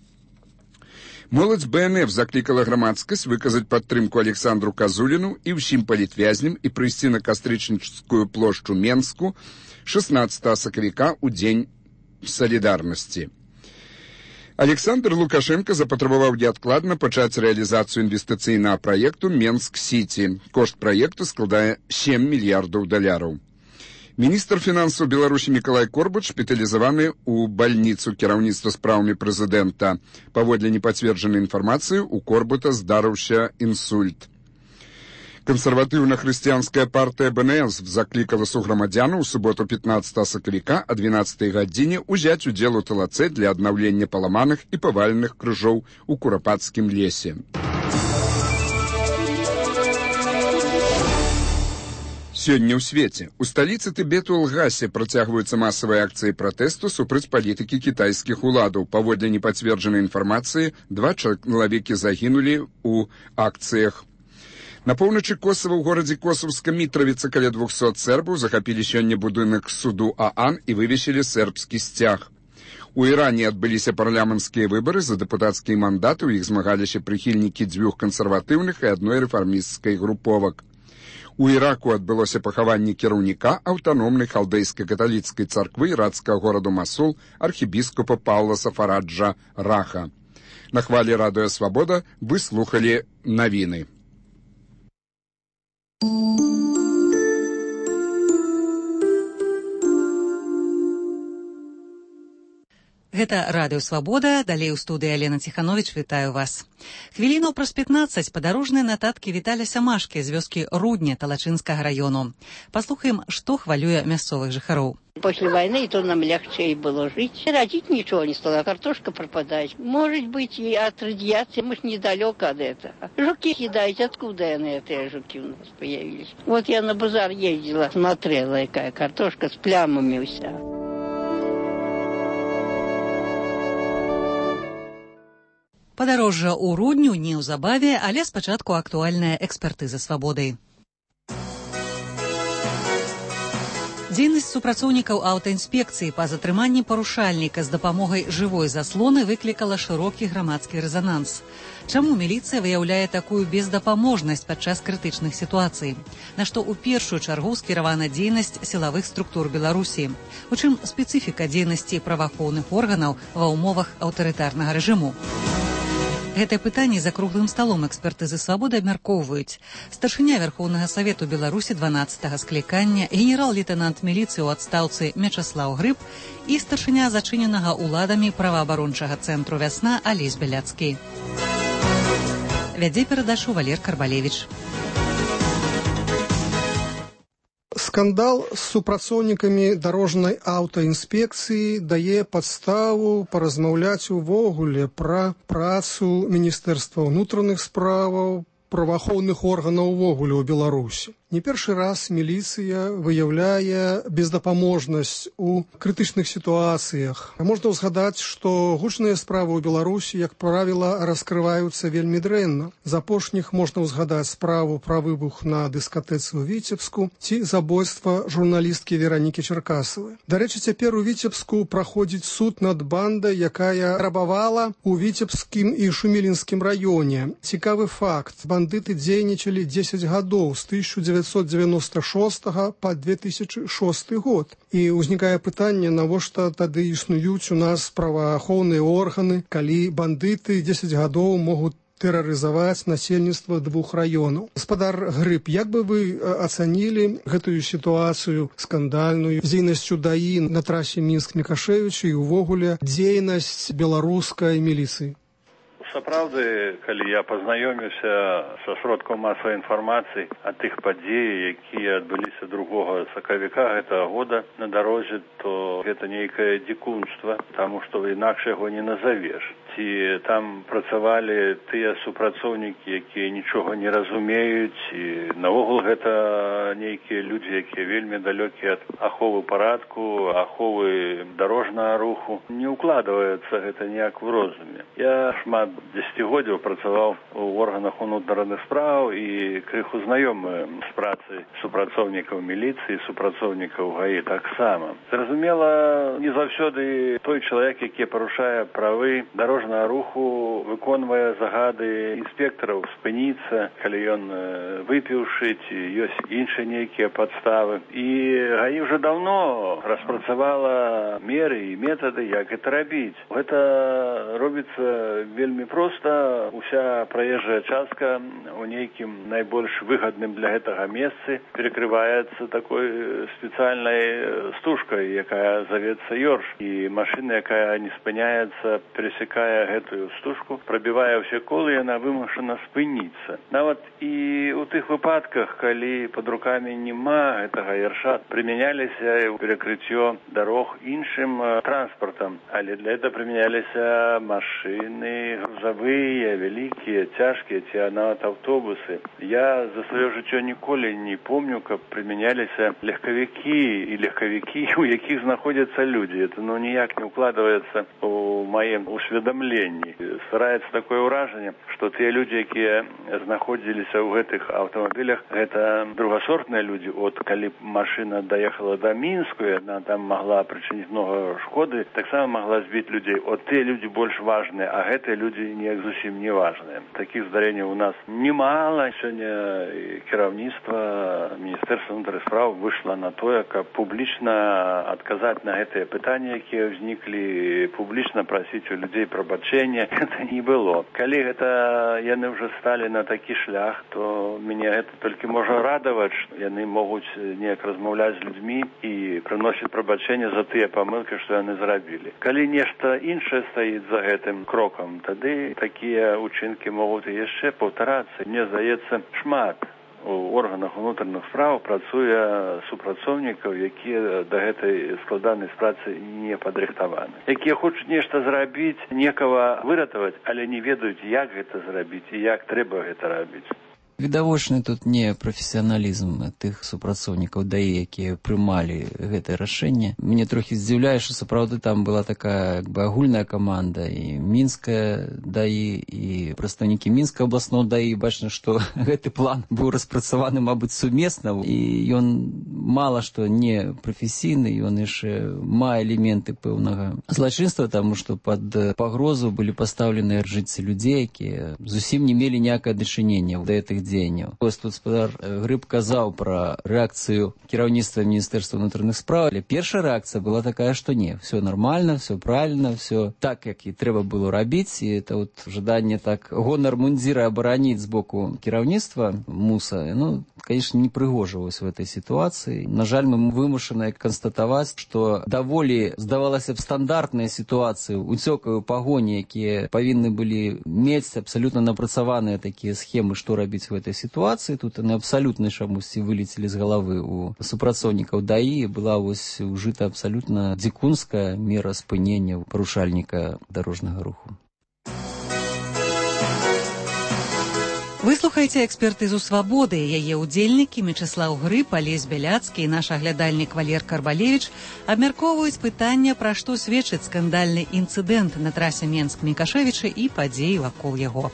Моладзь Бэ Эн Эф заклікала грамадскасць выказаць падтрымку Александру Казуліну і ўсім палітвязням і прыйсці на Кастрычніцкую плошчу Менску шаснаццатага сакавіка ў дзень салідарнасці. Александр Лукашенко запатрабаваў неадкладна пачаць рэалізацыю інвестыцыйнага праекту Менск-Сіці. Кошт праекту складае сем мільярдаў даляраў. Міністр фінансаў Беларусі Мікалай Корбут шпіталізаваны ў бальніцу кіраўніцтва спраўамі прэзідэнта. Паводле непацверджанай інфармацыі, у Корбута здарыўся інсульт. Кансерватыўна-хрысціянская партыя Бэ Эн Эс заклікала суграмадзянаў у суботу пятнаццатага сакавіка о двенадцатай гадзіне узяць удзел у талацэ для аднаўлення паламаных і паваленых крыжоў у Курапатскім лесе. Сёння ў свеце. У сталіцы Тыбету Лгасе працягваюцца масавыя акцыі пратэсту супраць палітыкі кітайскіх уладаў. Паводле непацверджанай інфармацыі, два чалавекі загінулі ў акцыях. На поўначы Косава ў горадзе Косаўска-Мітравіца каля двухсот сербаў захапілі сёння будынак суду ААН і вывесілі сербскі сцяг. У Іране адбыліся парламенцкія выбары за дэпутацкія мандаты, у іх змагаліся прыхільнікі дзвюх кансерватыўных і адной рэфармісцкай груповак. У Іраку адбылося пахаванне кіраўніка аўтаномнай халдэйска-каталіцкай царквы ірацкага гораду Масул архібіскупа Паўласа Фараджа Раха. На хвалі Радыё Свабода вы слухалі навіны. Гэта Радыё Свабода, далей у студыі Алена Ціхановіч, вітаю вас. Хвілінаў праз пятнаццаць падарожныя нататкі Віталя Сямашкі з вёскі Рудня Талачынскага району. Паслухаем, што хвалюе мясцовых жыхароў. После войны то нам легче было жить. Родить ничего не стало, картошка пропадает. Может быть, и от радиации, мы ж недалеко от этого. Жуки кидаете, откуда они, эти жуки у нас появились? Вот я на базар ездила, смотрела, какая картошка с плямами вся. Падарожжа ў Рудню неўзабаве, але спачатку актуальная экспертыза свабоды. Дзейнасць супрацоўнікаў аўтаінспекцыі па затрыманні парушальніка з дапамогай жывой заслоны выклікала шырокі грамадскі рэзананс. Чаму міліцыя выяўляе такую бездапаможнасць падчас крытычных сітуацый? На што ў першую чаргу скіравана дзейнасць сілавых структур Беларусі? У чым спецыфіка дзейнасці праваахоўных органаў ва ўмовах аўтарытарнага рэжыму? Гэтае пытанне за круглым сталом экспертызы «Свабоды» абмяркоўваюць старшыня Верхоўнага Савету Беларусі дванаццатага склікання, генерал-лейтэнант міліцыі ў адстаўцы Мячаслаў Грыб і старшыня зачыненага ўладамі праваабарончага цэнтру «Вясна» Алесь Бяляцкі. Вядзе перадачу Валер Карбалевіч. Скандал з супрацоўнікамі дарожнай аўтаінспекцыі дае падставу паразмаўляць увогуле пра працу Міністэрства ўнутраных справаў, праваахоўных органаў увогуле ў Беларусі. Не першы раз міліцыя выяўляе бездапаможнасць у крытычных сітуацыях. Можна ўзгадаць, што гучныя справы ў Беларусі, як правіла, раскрываюцца вельмі дрэнна. З апошніх можна ўзгадаць справу пра выбух на дыскатэцы ў Віцебску ці забойства журналісткі Веранікі Чаркасавай. Дарэчы, цяпер у Віцебску праходзіць суд над бандай, якая рабавала ў Віцебскім і Шумілінскім раёне. Цікавы факт. Бандыты дзейнічалі дзесяць гадоў з тысяча дзевяцьсот дзевяносто шостага па две тысячы шосты год. І ўзнікае пытанне, навошта тады існуюць у нас праваахоўныя органы, калі бандыты дзесяць гадоў могуць тэрарызаваць насельніцтва двух раёнаў. Гаспадар Грыб, як бы вы ацанілі гэтую сітуацыю скандальную дзейнасцю ДАІ на трасе Мінск-Мікашэвіч і ўвогуле дзейнасць беларускай міліцыі? Сапраўды, калі я пазнаёміўся са сродкаў масавай інфармацыі ад тых падзей, якія адбыліся другога сакавіка гэтага года на дарозе, то гэта нейкае дзікунства, таму што інакш яго не назавеш. Ці там працавалі тыя супрацоўнікі, якія нічога не разумеюць, і наогул гэта нейкія людзі, якія вельмі далёкія ад аховы парадку, аховы дарожнага руху. Не ўкладваецца гэта ніяк у розуме. Я шмат дзесяцігоддзяў працаваў у органах унутраных спраў і крыху знаёмы з працай супрацоўнікаў міліцыі, супрацоўнікаў ГАІ таксама. Зразумела, не заўсёды той чалавек, які парушае правы дарожнага руху, выконвае загады інспектараў спыніцца, калі ён выпіўшы, ці ёсць іншыя нейкія падставы. І ГАІ ўжо даўно распрацавала меры і метады, як гэта рабіць. Гэта робіцца вельмі проста. Уся праезжая частка у нейкім найбольш выгадным для гэтага месцы перекрываецца такой спецыяльнай стужкай, якая завецца ёрш. І машына, якая не спыняецца, пересекае гэтую стужку, прабівае ўсе колы, яна вымушана спыніцца. Нават і ў тых выпадках, калі пад рукамі няма гэтага ярша, прымяняліся перекрыццё дарог іншым транспартам, але для этого прымяняліся машыны грузавыя, вялікія, цяжкія, ці нават аўтобусы. Я за сваё жыццё ніколі не помню, каб прымяняліся легкавікі і легкавікі, у якіх знаходзяцца людзі. Это ну ніяк не ўкладваецца у маім усведамленні. Ствараецца такое ўражанне, што тыя людзі, якія знаходзіліся ў гэтых аўтамабілях, гэта другасортныя людзі. От калі машына даехала да Мінску, яна там магла прычыніць многа шкоды, таксама магла збіць людзей. От тыя людзі больш важныя, а гэтыя людзі неяк зусім не важныя. Такіх здарэнняў у нас немало. Сёння кіраўніцтва Міністэрства ўнутраных спраў выйшла на тое, каб публічна адказаць на гэтыя пытанні, якія ўзніклі, публічна прасіць у людзей прабачэння. Гэта не было. Калі гэта яны ўжо сталі на такі шлях, то мяне гэта толькі можа радаваць, што яны могуць неяк размаўляць з людзьмі і прыносіць прабачэнне за тыя памылкі, што яны зрабілі. Калі нешта іншае стаіць за гэтым крокам, тады такія ўчынкі могуць яшчэ паўтарацца. Мне здаецца, шмат у органах унутраных спраў працуе супрацоўнікаў, якія да гэтай складанай працы не падрыхтаваны. Якія хочуць нешта зрабіць, некага выратаваць, але не ведаюць, як гэта зрабіць і як трэба гэта рабіць. Відавочны тут не прафесіяналізм тых супрацоўнікаў ДАІ, якія прымалі гэтае рашэнне. Мне трохі здзіўляе, што сапраўды там была такая як бы агульная каманда, і мінская ДАІ, і прадстаўнікі мінскага абласнога ДАІ. Бачна, што гэты план быў распрацаваны, мабыць, сумесна, і ён мала што не прафесійны, ён яшчэ мае элементы пэўнага злачынства, таму што пад пагрозу былі пастаўленыя жыцці людзей, якія зусім не мелі ніякае дачынення да гэтых дзеянняў. Вось тут гаспадар Грыб казаў пра рэакцыю кіраўніцтва Міністэрства ўнутраных спраў, але першая рэакцыя была такая, што не, все нормально, все правильно, все так, як і трэба было рабіць, і это вот жаданне так гонар мундзіра абараніць з боку кіраўніцтва МУСа, ну, конечно, не прыгожвалось в этой ситуации. На жаль, мы вымушаны констатаваць, што даволі, здавалася б, стандартныя сітуацыі, уцёкаю пагоні, якія павінны былі мець абсалютна напрацаваныя такія схемы, што рабіць в этой ситуации. Тут яны абсалютна чамусьці вылецелі з галавы у супрацоўнікаў даі, была вось ужыта абсалютна дзікунская мера спынення парушальніка дарожнага руху. Вы слухаеце экспертызу «Свабоды». Яе ўдзельнікі Мячэслаў Грыб, Алесь Бяляцкі і наш аглядальнік Валер Карбалевіч абмяркоўваюць пытанне, пра што сведчыць скандальны інцыдэнт на трасе Менск-Мікашэвічы і падзеі вакол яго.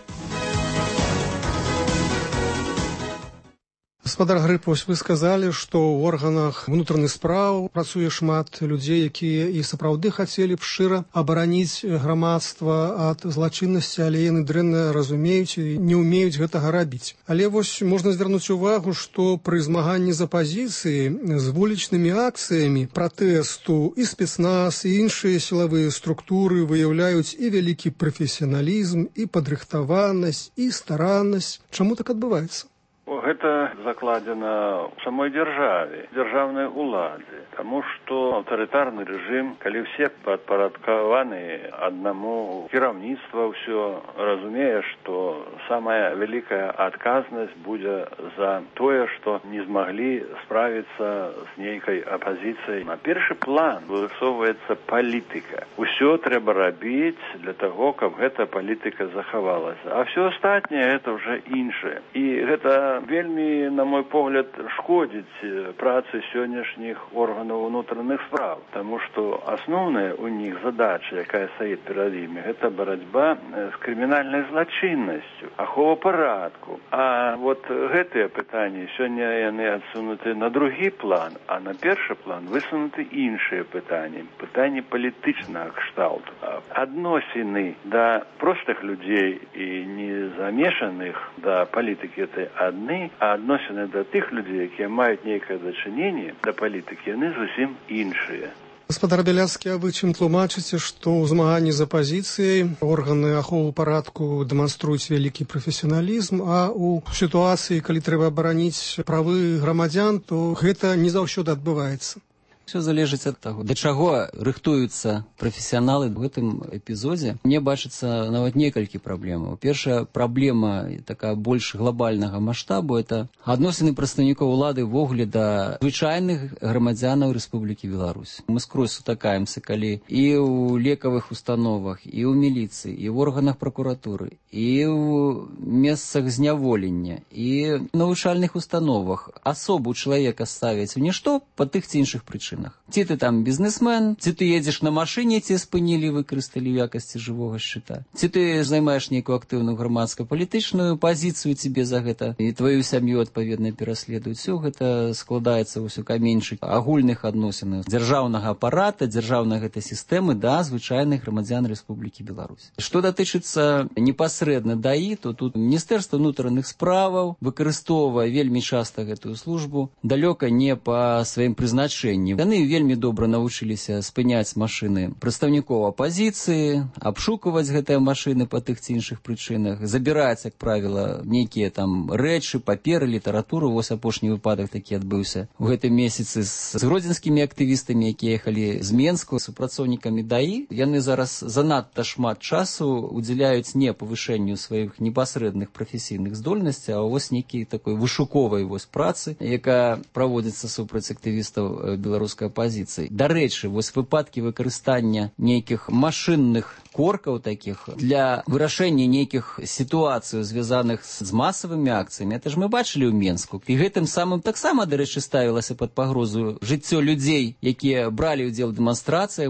Гаспадар Грыб, вось вы сказалі, што ў органах внутренних спраў працуе шмат людзей, якія і сапраўды хацелі б шчыра абараніць грамадства ад злачыннасці, але яны дрэнна разумеюць і не ўмеюць гэтага рабіць. Але вось можна звярнуць увагу, што пры змаганні з апазіцыяй з вулічнымі акцыямі пратэсту і спецназ, і іншыя сілавыя структуры выяўляюць і вялікі прафесіяналізм, і падрыхтаванасць, і стараннасць. Чаму так адбываецца? Гэта закладзена ў самой дзяржаве, дзяржаўнай уладзе, таму што аўтарытарны рэжым, калі ўсе падпарадкаваны аднаму кіраўніцтва, ўсё разумее, што самая вялікая адказнасць будзе за тое, што не змаглі справіцца з нейкай апазіцыяй. На першы план высоўваецца палітыка. Усё трэба рабіць для таго, каб гэта палітыка захавалася. А ўсё астатняе гэта ўжо іншае. І гэта вельмі, на мой погляд, шкодзіць працы сённяшніх органаў унутраных спраў, таму што асноўная ў них задача, якая стаіць перад імі, гэта барацьба з крымінальнай злачыннасцю, ахова парадку. А вот гэтыя пытанні сёння яны адсунуты на другі план, а на першы план высунуты іншыя пытанні, пытанні палітычнага кшталту. Адносіны да простых людзей і не замешаных да палітыкі этой адны, а адносіны да тых людзей, якія маюць нейкае дачыненне да палітыкі, яны зусім іншыя. Гаспадар Бяляцкі, а вы чым тлумачыце, што ў змаганні з апазіцыяй органы аховы парадку дэманструюць вялікі прафесіяналізм, а ў сітуацыі, калі трэба абараніць правы грамадзян, то гэта не заўсёды адбываецца? Все залежыць ад таго, да чаго рыхтуюцца прафесіяналы в гэтым эпізодзе. Мне бачыцца нават некалькі праблемаў. Першая праблема такая больш глобальнага маштабу — это адносіны прадстаўнікоў улады ввогуле да звычайных грамадзянаў Рэспублікі Беларусь. Мы скрозь сутакаемся, калі і ў лекавых установах, і ў міліцыі, і ў органах пракуратуры, і ў месцах зняволення, і ў навучальных установах асобу чалавека ставяць у нішто па тых ці іншых прычынах. Ці ты там бізнесмен, ці ты едзеш на машыне, ці спынілі, выкарысталі ў якасці жывога шчыта, ці ты займаеш нейкую актыўную грамадска-палітычную пазіцыю, цябе за гэта і тваю сям'ю адпаведна пераследуюць. Усё гэта складаецца ўсё каменьчык агульных адносінаў дзяржаўнага апарата, дзяржаўнай гэтай сістэмы да звычайных грамадзян Рэспублікі Беларусь. Што датычыцца непасрэдна даі, то тут Міністэрства ўнутраных справаў выкарыстоўвае вельмі часта гэтую службу далёка не па сваім прызначэнні. Яны вельмі добра навучыліся спыняць машыны прадстаўнікоў апазіцыі, абшукваць гэтыя машыны па тых ці іншых прычынах, забіраць, як правіла, нейкія там рэчы, паперы, літаратуру. Вось апошні выпадак такі адбыўся у гэтым месяцы з гродзенскімі актывістамі, якія ехалі з Менску, супрацоўнікамі даі. Яны зараз занадта шмат часу удзяляюць не павышэнню сваіх непасрэдных прафесійных здольнасцяў, а вось нейкай такой вышуковай вось працы, якая праводзіцца супраць актывістаў беларускай апазіцыі. Дарэчы, вось выпадкі выкарыстання нейкіх машынных коркаў такіх для вырашэння нейкіх сітуацый, звязаных з масавымі акцыямі, это ж мы бачылі ў Менску. І гэтым самым таксама, дарэчы, ставілася пад пагрозу жыццё людзей, якія бралі ўдзел у дэманстрацыях.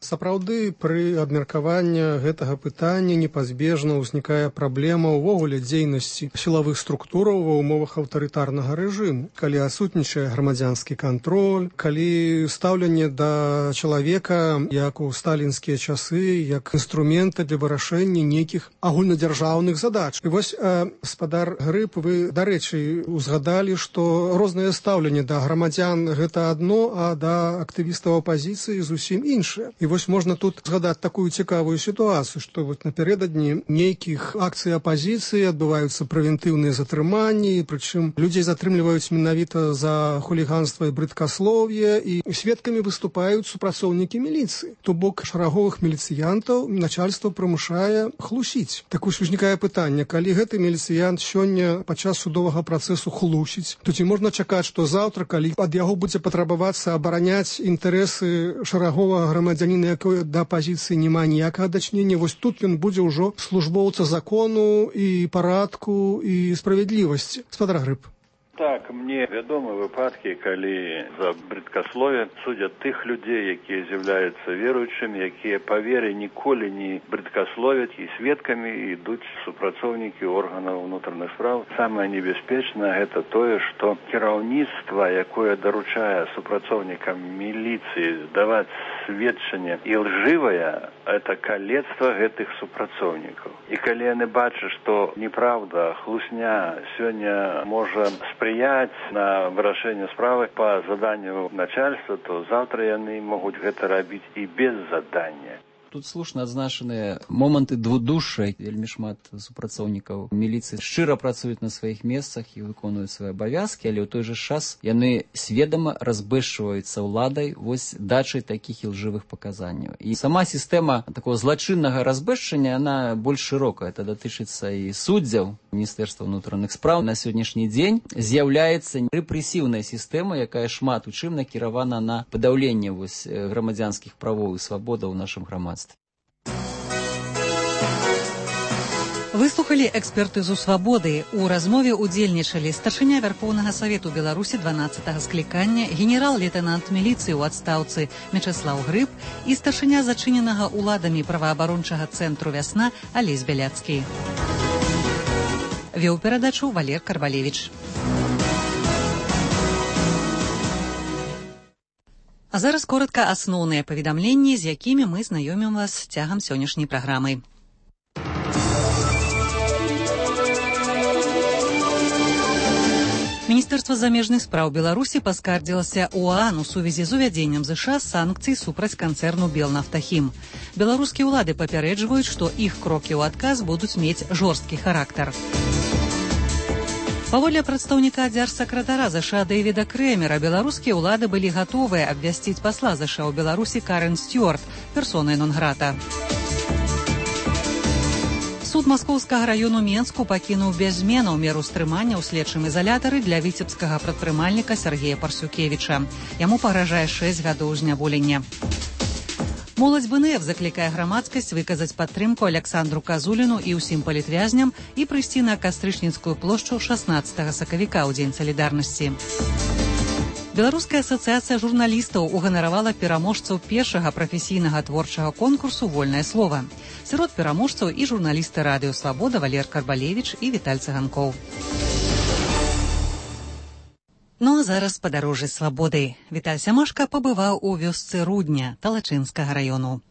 Сапраўды, пры абмеркаванні гэтага пытання непазбежна ўзнікае праблема ўвогуле дзейнасці сілавых структураў ва ўмовах аўтарытарнага рэжыму. Калі адсутнічае грамадзянскі кантроль, калі стаўленне да чалавека, як у сталінскія часы, як інструмента для вырашэння нейкіх агульнадзяржаўных задач. І вось, э, спадар Грыб, вы, дарэчы, узгадалі, што рознае стаўленне да грамадзян гэта адно, а да актывістаў апазіцыі зусім іншае. І вось можна тут згадаць такую цікавую сітуацыю, што вот напярэдадні нейкіх акцый апазіцыі адбываюцца прэвентыўныя затрыманні, прычым людзей затрымліваюць менавіта за хуліганства і брыдкаслоўе, і сведкамі выступаюць супрацоўнікі міліцыі. То бок шараговых міліцыянтаў начальства прымушае хлусіць. Так вось узнікае пытанне, калі гэты міліцыянт сёння падчас судовага працэсу хлусіць, то ці можна чакаць, што заўтра, калі ад яго будзе патрабавацца абараняць інтарэсы шараговага грамадзяніна, якой да апазіцыі няма ніякага дачнення, вось тут ён будзе ўжо службоўца закону і парадку і справядлівасці. Спадар Грыб. Так, мне вядомы выпадкі, калі за брыдкаслове судзяць тых людзей, якія з'яўляюцца веруючымі, якія па вере ніколі не брыдкасловяць, і сведкамі ідуць супрацоўнікі органаў унутраных спраў. Самае небяспечнае гэта тое, што кіраўніцтва, якое даручае супрацоўнікам міліцыі даваць сведчанне і лжывае, это калецтва гэтых супрацоўнікаў. І калі яны бачаць, што неправда, хлусня сёння можа спрыяць на вырашэнне справы па заданню начальства, то заўтра яны могуць гэта рабіць і без задання. Тут слушна адзначаныя моманты двудушшай. Вельмі шмат супрацоўнікаў міліцыі шчыра працуюць на сваіх месцах і выконваюць свае абавязкі, але ў той жа час яны сведама разбэшчваюцца ўладай вось дачай такіх ілжывых паказанняў. І сама сістэма такого злачыннага разбэшчання, яна больш шырокая. Это датычыцца і суддзяў. Міністэрства ўнутраных спраў на сённяшні дзень з'яўляецца рэпрэсіўная сістэма, якая шмат у чым накіравана на падаўленне вось грамадзянскіх правоў і свабодаў у нашым грамадстве. Выслухалі экспертызу свабоды. У размове удзельнічалі старшыня Вярхоўнага Савету Беларусі дванаццатага склікання, генерал-лейтэнант міліцыі ў адстаўцы Мячаслаў Грыб і старшыня зачыненага ўладамі праваабарончага цэнтру «Вясна» Алесь Бяляцкі. Вёў перадачу Валер Карбалевіч. А зараз коротка асноўныя паведамленні, з якімі мы знаёмім вас цягам сённяшняй праграмы. Міністэрства замежных спраў Беларусі паскардзілася ОАН у сувязі з увядзеннем ЗША санкцый супраць канцэрну «Белнафтахім». Беларускія ўлады папярэджваюць, што іх крокі ў адказ будуць мець жорсткі характар. Паводле прадстаўніка дзяржсакратара ЗША Дэвіда Крэмера, беларускія ўлады былі гатовыя абвясціць пасла ЗША ў Беларусі Карен Стюарт персонай нон-грата. Суд Маскоўскага раёну Менску пакінуў без зменаў меру стрымання ў следчым изалятары для віцебскага прадпрымальніка Сергея Парсюкевіча. Яму пагражае шэсць гадоў зняволення. Моладзь БНФ заклікае грамадскасць выказаць падтрымку Аляксандру Казуліну і ўсім палітвязням і прыйсці на Кастрычніцкую плошчу шаснаццатага сакавіка ў Дзень салідарнасці. Беларуская асацыяцыя журналістаў уганаравала пераможцаў першага прафесійнага творчага конкурсу «Вольнае слова». Сярод пераможцаў і журналісты радыё «Свабода» Валер Карбалевіч і Віталь Цыганкоў. Ну а зараз падарожжа свабоды. Віталь Сямашка пабываў у вёсцы Рудня Талачынскага раёну.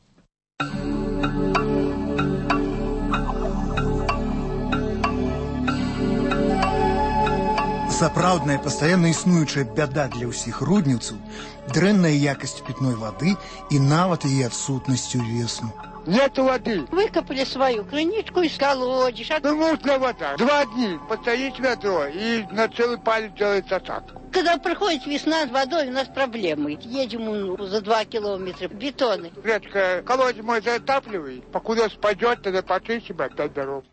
Сапраўдная пастаянна існуючая бяда для ўсіх рудніўцаў, дрэнная якасць пітной вады і нават яе адсутнасць увесну. Нету воды. Выкопали свою крыничку из колодец. Ну, мутная вода. Два дня постоит ведро, и на целый палец делается осадку. Когда приходит весна с водой, у нас проблемы. Едем ну, за два километра бетоны. Редко колодец мой затапливает. Покуда спадет, тогда почистим опять дорогу.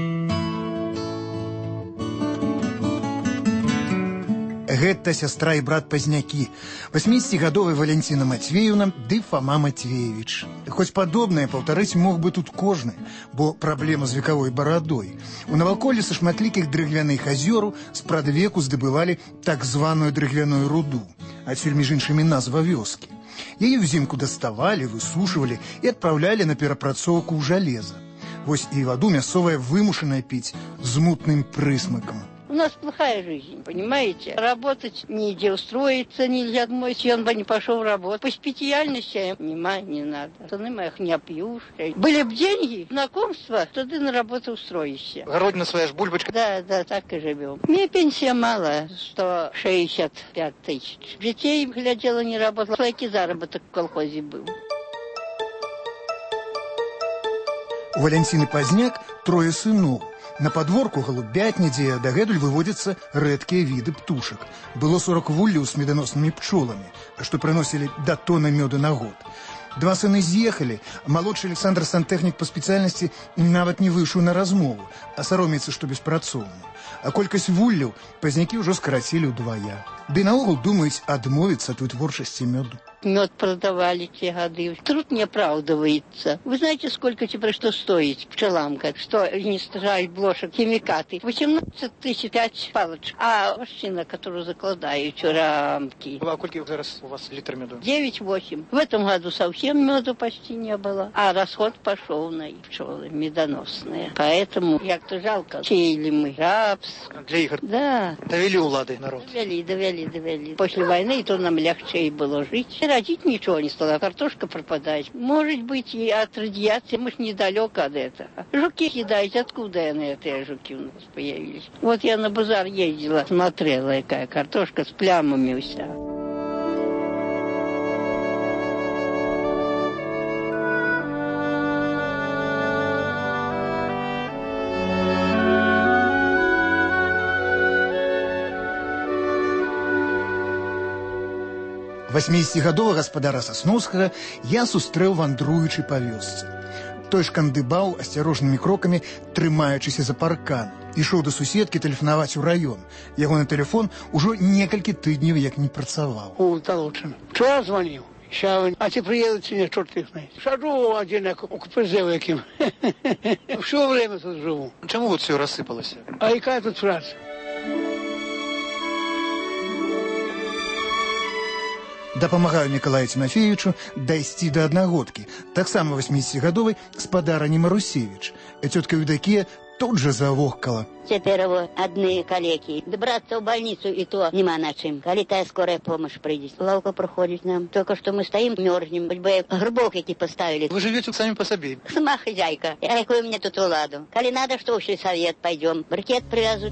Гэта сястра і брат пазнякі, васьмідзесяцігадовая Валянціна Матвеевна ды Фома Матвеевич. Хоць падобнае паўтарыць мог бы тут кожны, бо праблема з векавой барадой. У наваколлі са шматлікіх дрыгвяных азёраў спрадвеку здабывалі так званую дрыгвяную руду. адсюль між іншымі назва вёскі. Яе ўзімку даставалі, высушвалі і адпраўлялі на перапрацоўку ў жалеза. Вось і ваду мясцовая вымушаная піць з мутным прысмакам. У нас плохая жизнь, понимаете? Работать нигде, устроиться нельзя. Мой член бы не пошел работать. По специальности нема, не надо. Сыны моих не пьют. Были бы деньги, знакомства, то ты на работу устроишься. Городина своя ж бульбочка. Да, да, так и живем. Мне пенсия мало, сто шестьдесят пять тысяч. Детей, глядела, не работала. Какой заработок в колхозе был. У Валянціны Пазняк трое сыноў. На падворку галубятні, дзе дагэтуль выводзяцца рэдкія віды птушак. Было сорок вулляў з меданоснымі пчоламі, што прыносілі да тона мёду на год. Два сыны з'ехалі, а малодшы Александр сантэхнік па спецыяльнасці нават не выйшаў на размову, а саромецца, што беспрацоўны. А колькасць вулляў пазнякі ўжо скарацілі ўдвая. Ды наогул думаюць адмовіцца ад вытворчасці мёду. Мед продавали те годы. Труд не оправдывается. Вы знаете, сколько теперь что стоит пчеламка, что не стирают блошек, химикаты? восемнадцать тысяч пять палочек. А машина, которую закладают рамки. А сколько зараз у вас литр меду? девять-восемь. В этом году совсем меду почти не было. А расход пошел на пчелы медоносные. Поэтому як-то жалко. Сеяли мы рапс. Для игр? Да. Довели улады народ? Довели, довели, довели. После войны то нам легче было жить. Родить ничего не стало, картошка пропадает. Может быть, и от радиации, мы ж недалеко от этого. Жуки кидают, откуда они, эти жуки у нас появились? Вот я на базар ездила, смотрела, какая картошка с плямами вся. Васьмідзесяцігадовага гаспадара Сасноўскага я сустрэў вандруючы па вёсцы. Той шкандыбаў асцярожнымі крокамі, трымаючыся за паркан. Ішоў да суседкі тэлефанаваць у раён. Ягоны тэлефон ужо некалькі тыдняў як не працаваў. У Талучын. Вчора звонил. Сейчас, а ты приедут сегодня, черт их знает. Сажу один у КПЗ яким. Все время тут живу. Чему вот все рассыпалось? А какая тут фраза? Дапамагаю Мікалаю Тимофеевичу дайсці да аднагодкі, таксама васьмідзесяцігадовай спадарыні Марусевіч. Цётка Юдакія тут же завохкала. Цяпер его адны калекі. Добраться ў больницу и то нема на чым. Калі тая скорая помощь прыйдзе. Лаўка проходит нам. Только что мы стоим, мерзнем. Хоть бы грибок які поставили. Вы живете сами по себе? Сама хозяйка. А какой у меня тут уладу? Коли надо, что в сельсовет пойдем. Брикет привязывают.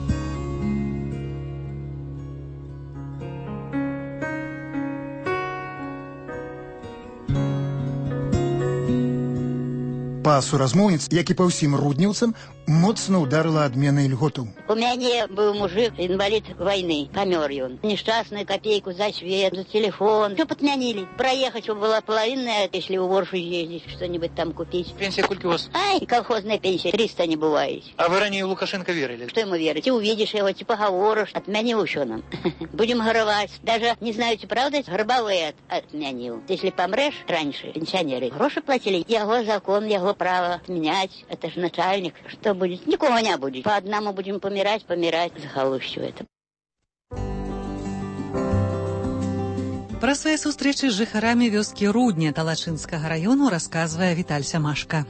Па суразмоўніц, як і па ўсім рудніўцам, моцна ударыла адмена ільготаў. У мяне быў мужик, інвалід войны, памёр ён. Несчастную копейку за свет, за телефон. Все подмянили. Проехать была половинная, если в Воршу ездить, что-нибудь там купить. Пенсия сколько у вас? Ай, колхозная пенсия, триста не бывает. А вы ранее Лукашенко верили? Что ему верить? Ты увидишь его, ты поговоришь, отмянил еще нам. Будем горевать. Даже, не знаю, ты правда, гробовые отмянил. Если помрешь раньше, пенсионеры гроши платили, его закон, его право отменять. Это же начальник. Что будет? Никого не будет. По одному будем помирать, помирать. Захолущу это. Пра свае сустрэчы з жыхарамі вёскі Рудня Талачынскага раёну расказвае Віталь Сямашка.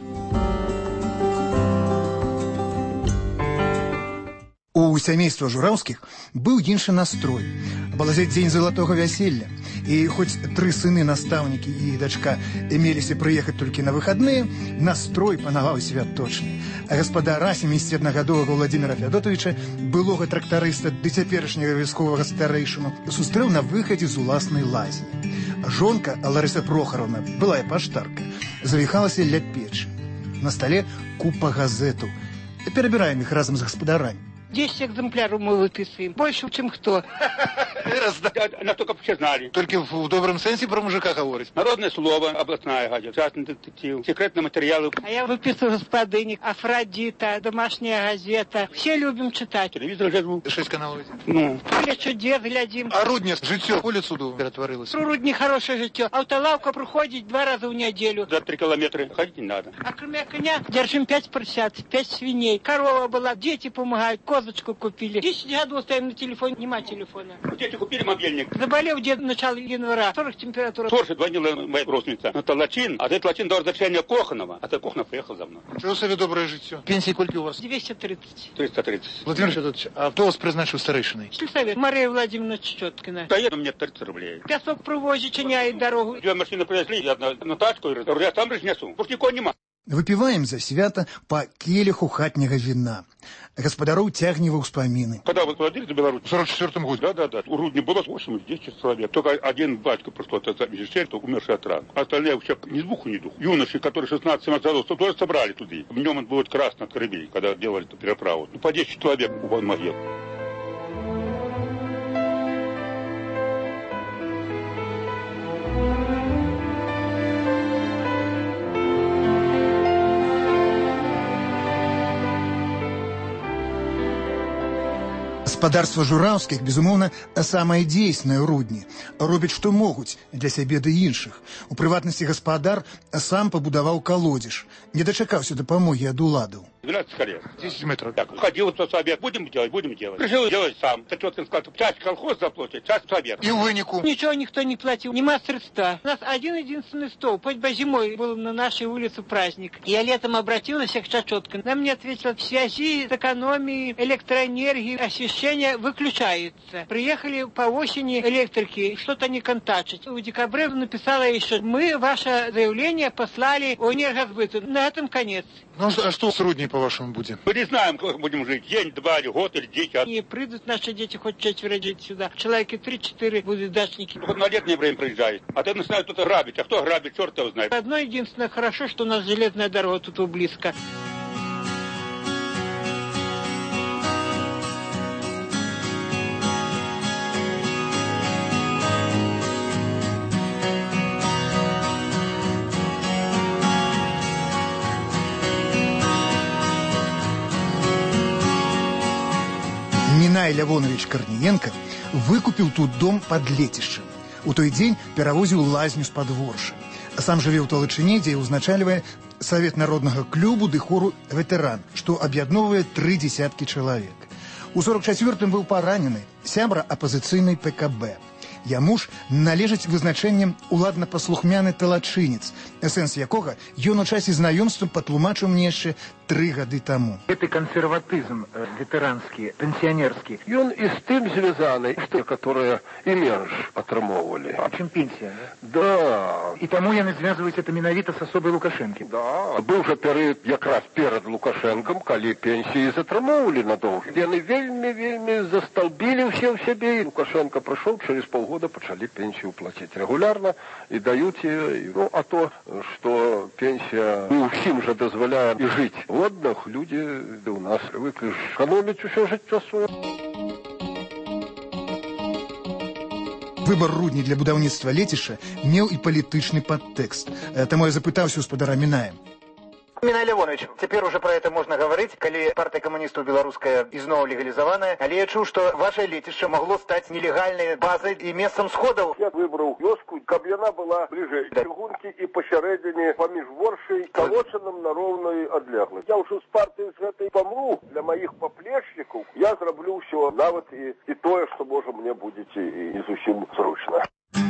У сямейства Жураўскіх быў іншы настрой. Балазець дзень залатога вяселля. І хоць тры сыны настаўнікі і дачка меліся прыехаць толькі на выхадныя, настрой панаваў святочны. А гаспадара сямідзесяцігадовага Владзіміра Фядотавіча, былога трактарыста ды цяперашняга вясковага старэйшыну, сустрэў на выхадзе з уласнай лазні. Жонка Ларыса Прохаровна, былая паштарка, завіхалася ля печы. На стале купа газетаў. Перабіраем іх разам з гаспадарамі. Десять экземпляров мы выписываем. Больше, чем кто. Она только все знали. Только в добром сенсе про мужика говорить. Народное слово, областная газета, частный детектив, секретные материалы. А я выписываю господыник, Афродита, домашняя газета. Все любим читать. Телевизор глядю. Шесть каналов. Ну, поле чудес глядим. А Рудня житё по лицу перетворилось. У Рудни хорошее житё. Автолавка проходит два раза в неделю. За три километра ходить не надо. А кроме коня держим пять поросят, пять свиней. Корова была, дети помогают, козочку купили. Десять годов стоим на телефоне, нема телефона. Где Дети купили мобильник. Заболел дед в начале января, сорок температура. Торше звонила моя родственница. Это Лачин, а это Лачин до разрешения Коханова. А то Коханов приехал за мной. Чего себе доброе житье? Пенсии сколько у вас? двести тридцать. триста тридцать. Владимир Федорович, а кто вас призначил старейшиной? Сельсовет. Мария Владимировна Чечеткина. Да еду мне тридцать рублей. Песок провозит, чиняет дорогу. Две машины привезли, я на, на тачку, и я сам разнесу. Пустяков нема. Выпиваем за свята по келиху хатняга вина. Гаспадароў цягне ва ўспаміны. Когда вы платили за Беларусь? В сорок четвёртом году. Да, да, да. У Рудни было восемь-десять человек. Только один батька просто режиссер, умерший от рака. Остальные вообще ни двух, ни двух. Юноши, которые шестнадцать-семнадцать годов, тоже собрали туда. В нем он будет красный от корабелей, когда делали эту переправу. Ну, по десять человек в могил. Гаспадарства жураўскіх, безумоўна, самае дзейснае ў Рудні. Робяць, што могуць для сябе ды іншых. У прыватнасці гаспадар сам пабудаваў калодзеж. Не дачакаўся дапамогі ад уладаў. двенадцать колец. десять метров. Так, ходил в совет. Будем делать, будем делать. Решил делать сам. Чечеткин сказал, часть колхоз заплатит, часть совет. И в вынику? Ничего никто не платил. Нема средства. У нас один-единственный стол. Хоть бы зимой был на нашей улице праздник. Я летом обратилась к Чечеткин. Она мне ответила, в связи с экономией электроэнергии освещение выключается. Приехали по осени электрики, что-то не контачить. В декабре написала еще, мы ваше заявление послали в энергосбыт. На этом конец. Ну, а что с Рудней, по-вашему, будем? Мы не знаем, как будем жить. День, два, или год, или десять. Не придут наши дети хоть четверо жить сюда. Человеки три-четыре будут дачники. Хоть на летнее время приезжает. А ты начинаешь кто-то грабить. А кто грабит, черт его знает. Одно единственное хорошо, что у нас железная дорога тут близко. Минай Лявонович Корниенко выкупіў тут дом пад лецішчам. У той дзень перавозіў лазню з-пад ворша. Сам жыве ў Талачыне, дзе ўзначальвае Савет народнага клубу ды хору «Ветэран», што аб'ядноўвае тры дзесяткі чалавек. У сорок чацвёртым быў паранены сябра апазіцыйнай пэ ка бэ. Яму ж належыць вызначэннем уладна-паслухмяны талачынец, эсэнс якога ён у часе знаёмства патлумачыў мне яшчэ тры гады таму. Это консерватизм э, ветеранский, пенсионерский. И он и с тем звязаны, что которые и менш атрымоўвалі. А чем пенсия, да? Да. И тому яны звязваюць это менавіта с особой Лукашенко. Да. Быў жа перыяд якраз перад Лукашенком, калі пенсии затрымоўвалі надоўг. Яны вельмі-вельмі засталбілі ўсе ў сябе. Лукашенко прыйшоў, через полгода пачалі пенсию платить регулярно и дают ее. Ну, а то, что пенсия не ўсім жа дазваляе и жить. В отдых люди да у нас привыкли экономить усё жыццё свое. Выбор Рудні для будаўніцтва лецішча меў і палітычны падтэкст. Таму я запытаўся ў спадара Міная. Минай Лявонович, теперь уже про это можно говорить, коли партия коммунистов белорусская изноў легализованная, але я чуў, что ваше летище могло стать нелегальной базой и местом сходов. Я выбрал вёску, каб яна была ближе к чыгунке и посередине поміж воршей, колочаным на ровной отлеглости. Я уже с партией с этой помру, для моих поплечников я зраблю все, нават и, и то, что, может, мне будет и не зусім зручно.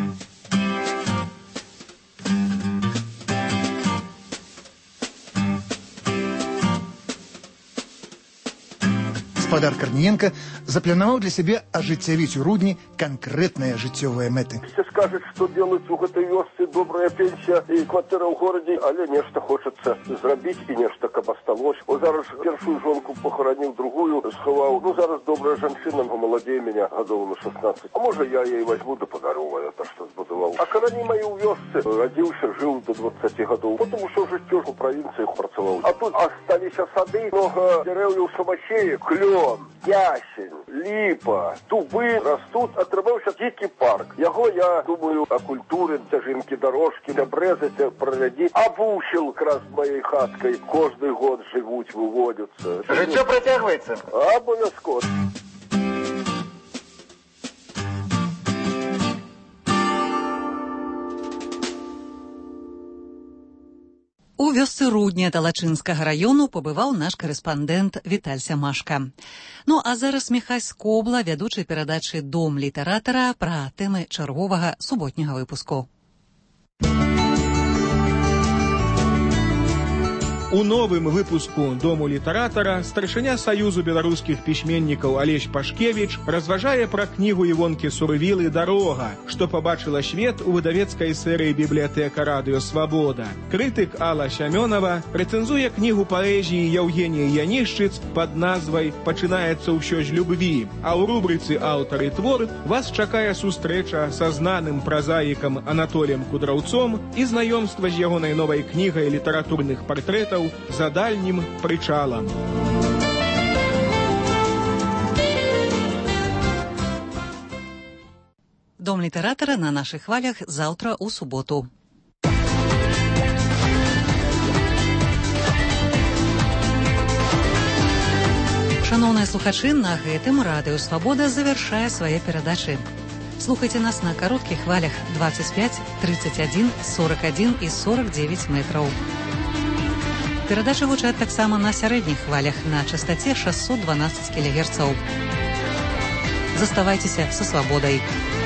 Гаспадар Корниенко запланаваў для сябе ажыццявіць у Рудні канкрэтныя жыццёвыя мэты. Все скажут, что делать у этой вёсцы добрая пенсия и квартира в городе, але нечто хочется зрабіць и нечто каб асталось. Вот зараз первую жонку похоронил, другую сховал. Ну, зараз добрая женщина, помолодее меня, годов на шестнадцать. А может, я ей возьму да подарю это, что сбудовал. А корони мои у вёсцы, родился, жил до двадцати годов. Потому что жыццё у провинции працавал. А тут остались сады, много деревьев самосеек, клён, ясень, липа, дубы растут, атрымаўся дзікі парк. Яго, я думаю, о культуре, цяжынкі дорожки, обрезать, прорядить. Обушил крас моей хаткой. Каждый год живут, выводятся. Жыццё протягивается? Обовязково. У У вёсцы Рудня Талачынскага раёну пабываў наш карэспандэнт Віталь Сямашка. Ну а зараз Міхась Скобла, вядучы перадачы «Дом літаратара» пра тэмы чарговага суботняга выпуску. У новым выпуску «Дому літаратара» старшыня Саюзу беларускіх пісьменнікаў Алесь Пашкевіч разважае пра кнігу Івонкі Сурвілы «Дарога», што пабачыла свет у выдавецкай серыі бібліятэка «Радыё Свабода». Крытык Алла Сямёнова рэцэнзуе кнігу паэзіі Яўгеніі Янішчыц пад назвай «Пачынаецца ўсё з любві», а ў рубрыцы «Аўтар і твор» вас чакае сустрэча са знаным празаікам Анатоліем Кудраўцом і знаёмства з ягонай новай кнігай літаратурных партрэтаў «За дальнім прычалам». Дом літаратара на нашых хвалях заўтра ў суботу. Шановныя слухачы, на гэтым Радыё Свабода завяршае свае перадачы. Слухайце нас на кароткіх хвалях двадцать пять, тридцать один, сорок один і сорок девять метраў. Перадачы гучаць таксама на сярэдніх хвалях на частаце шестьсот двенадцать кілогерцаў. Заставайцеся са свабодай.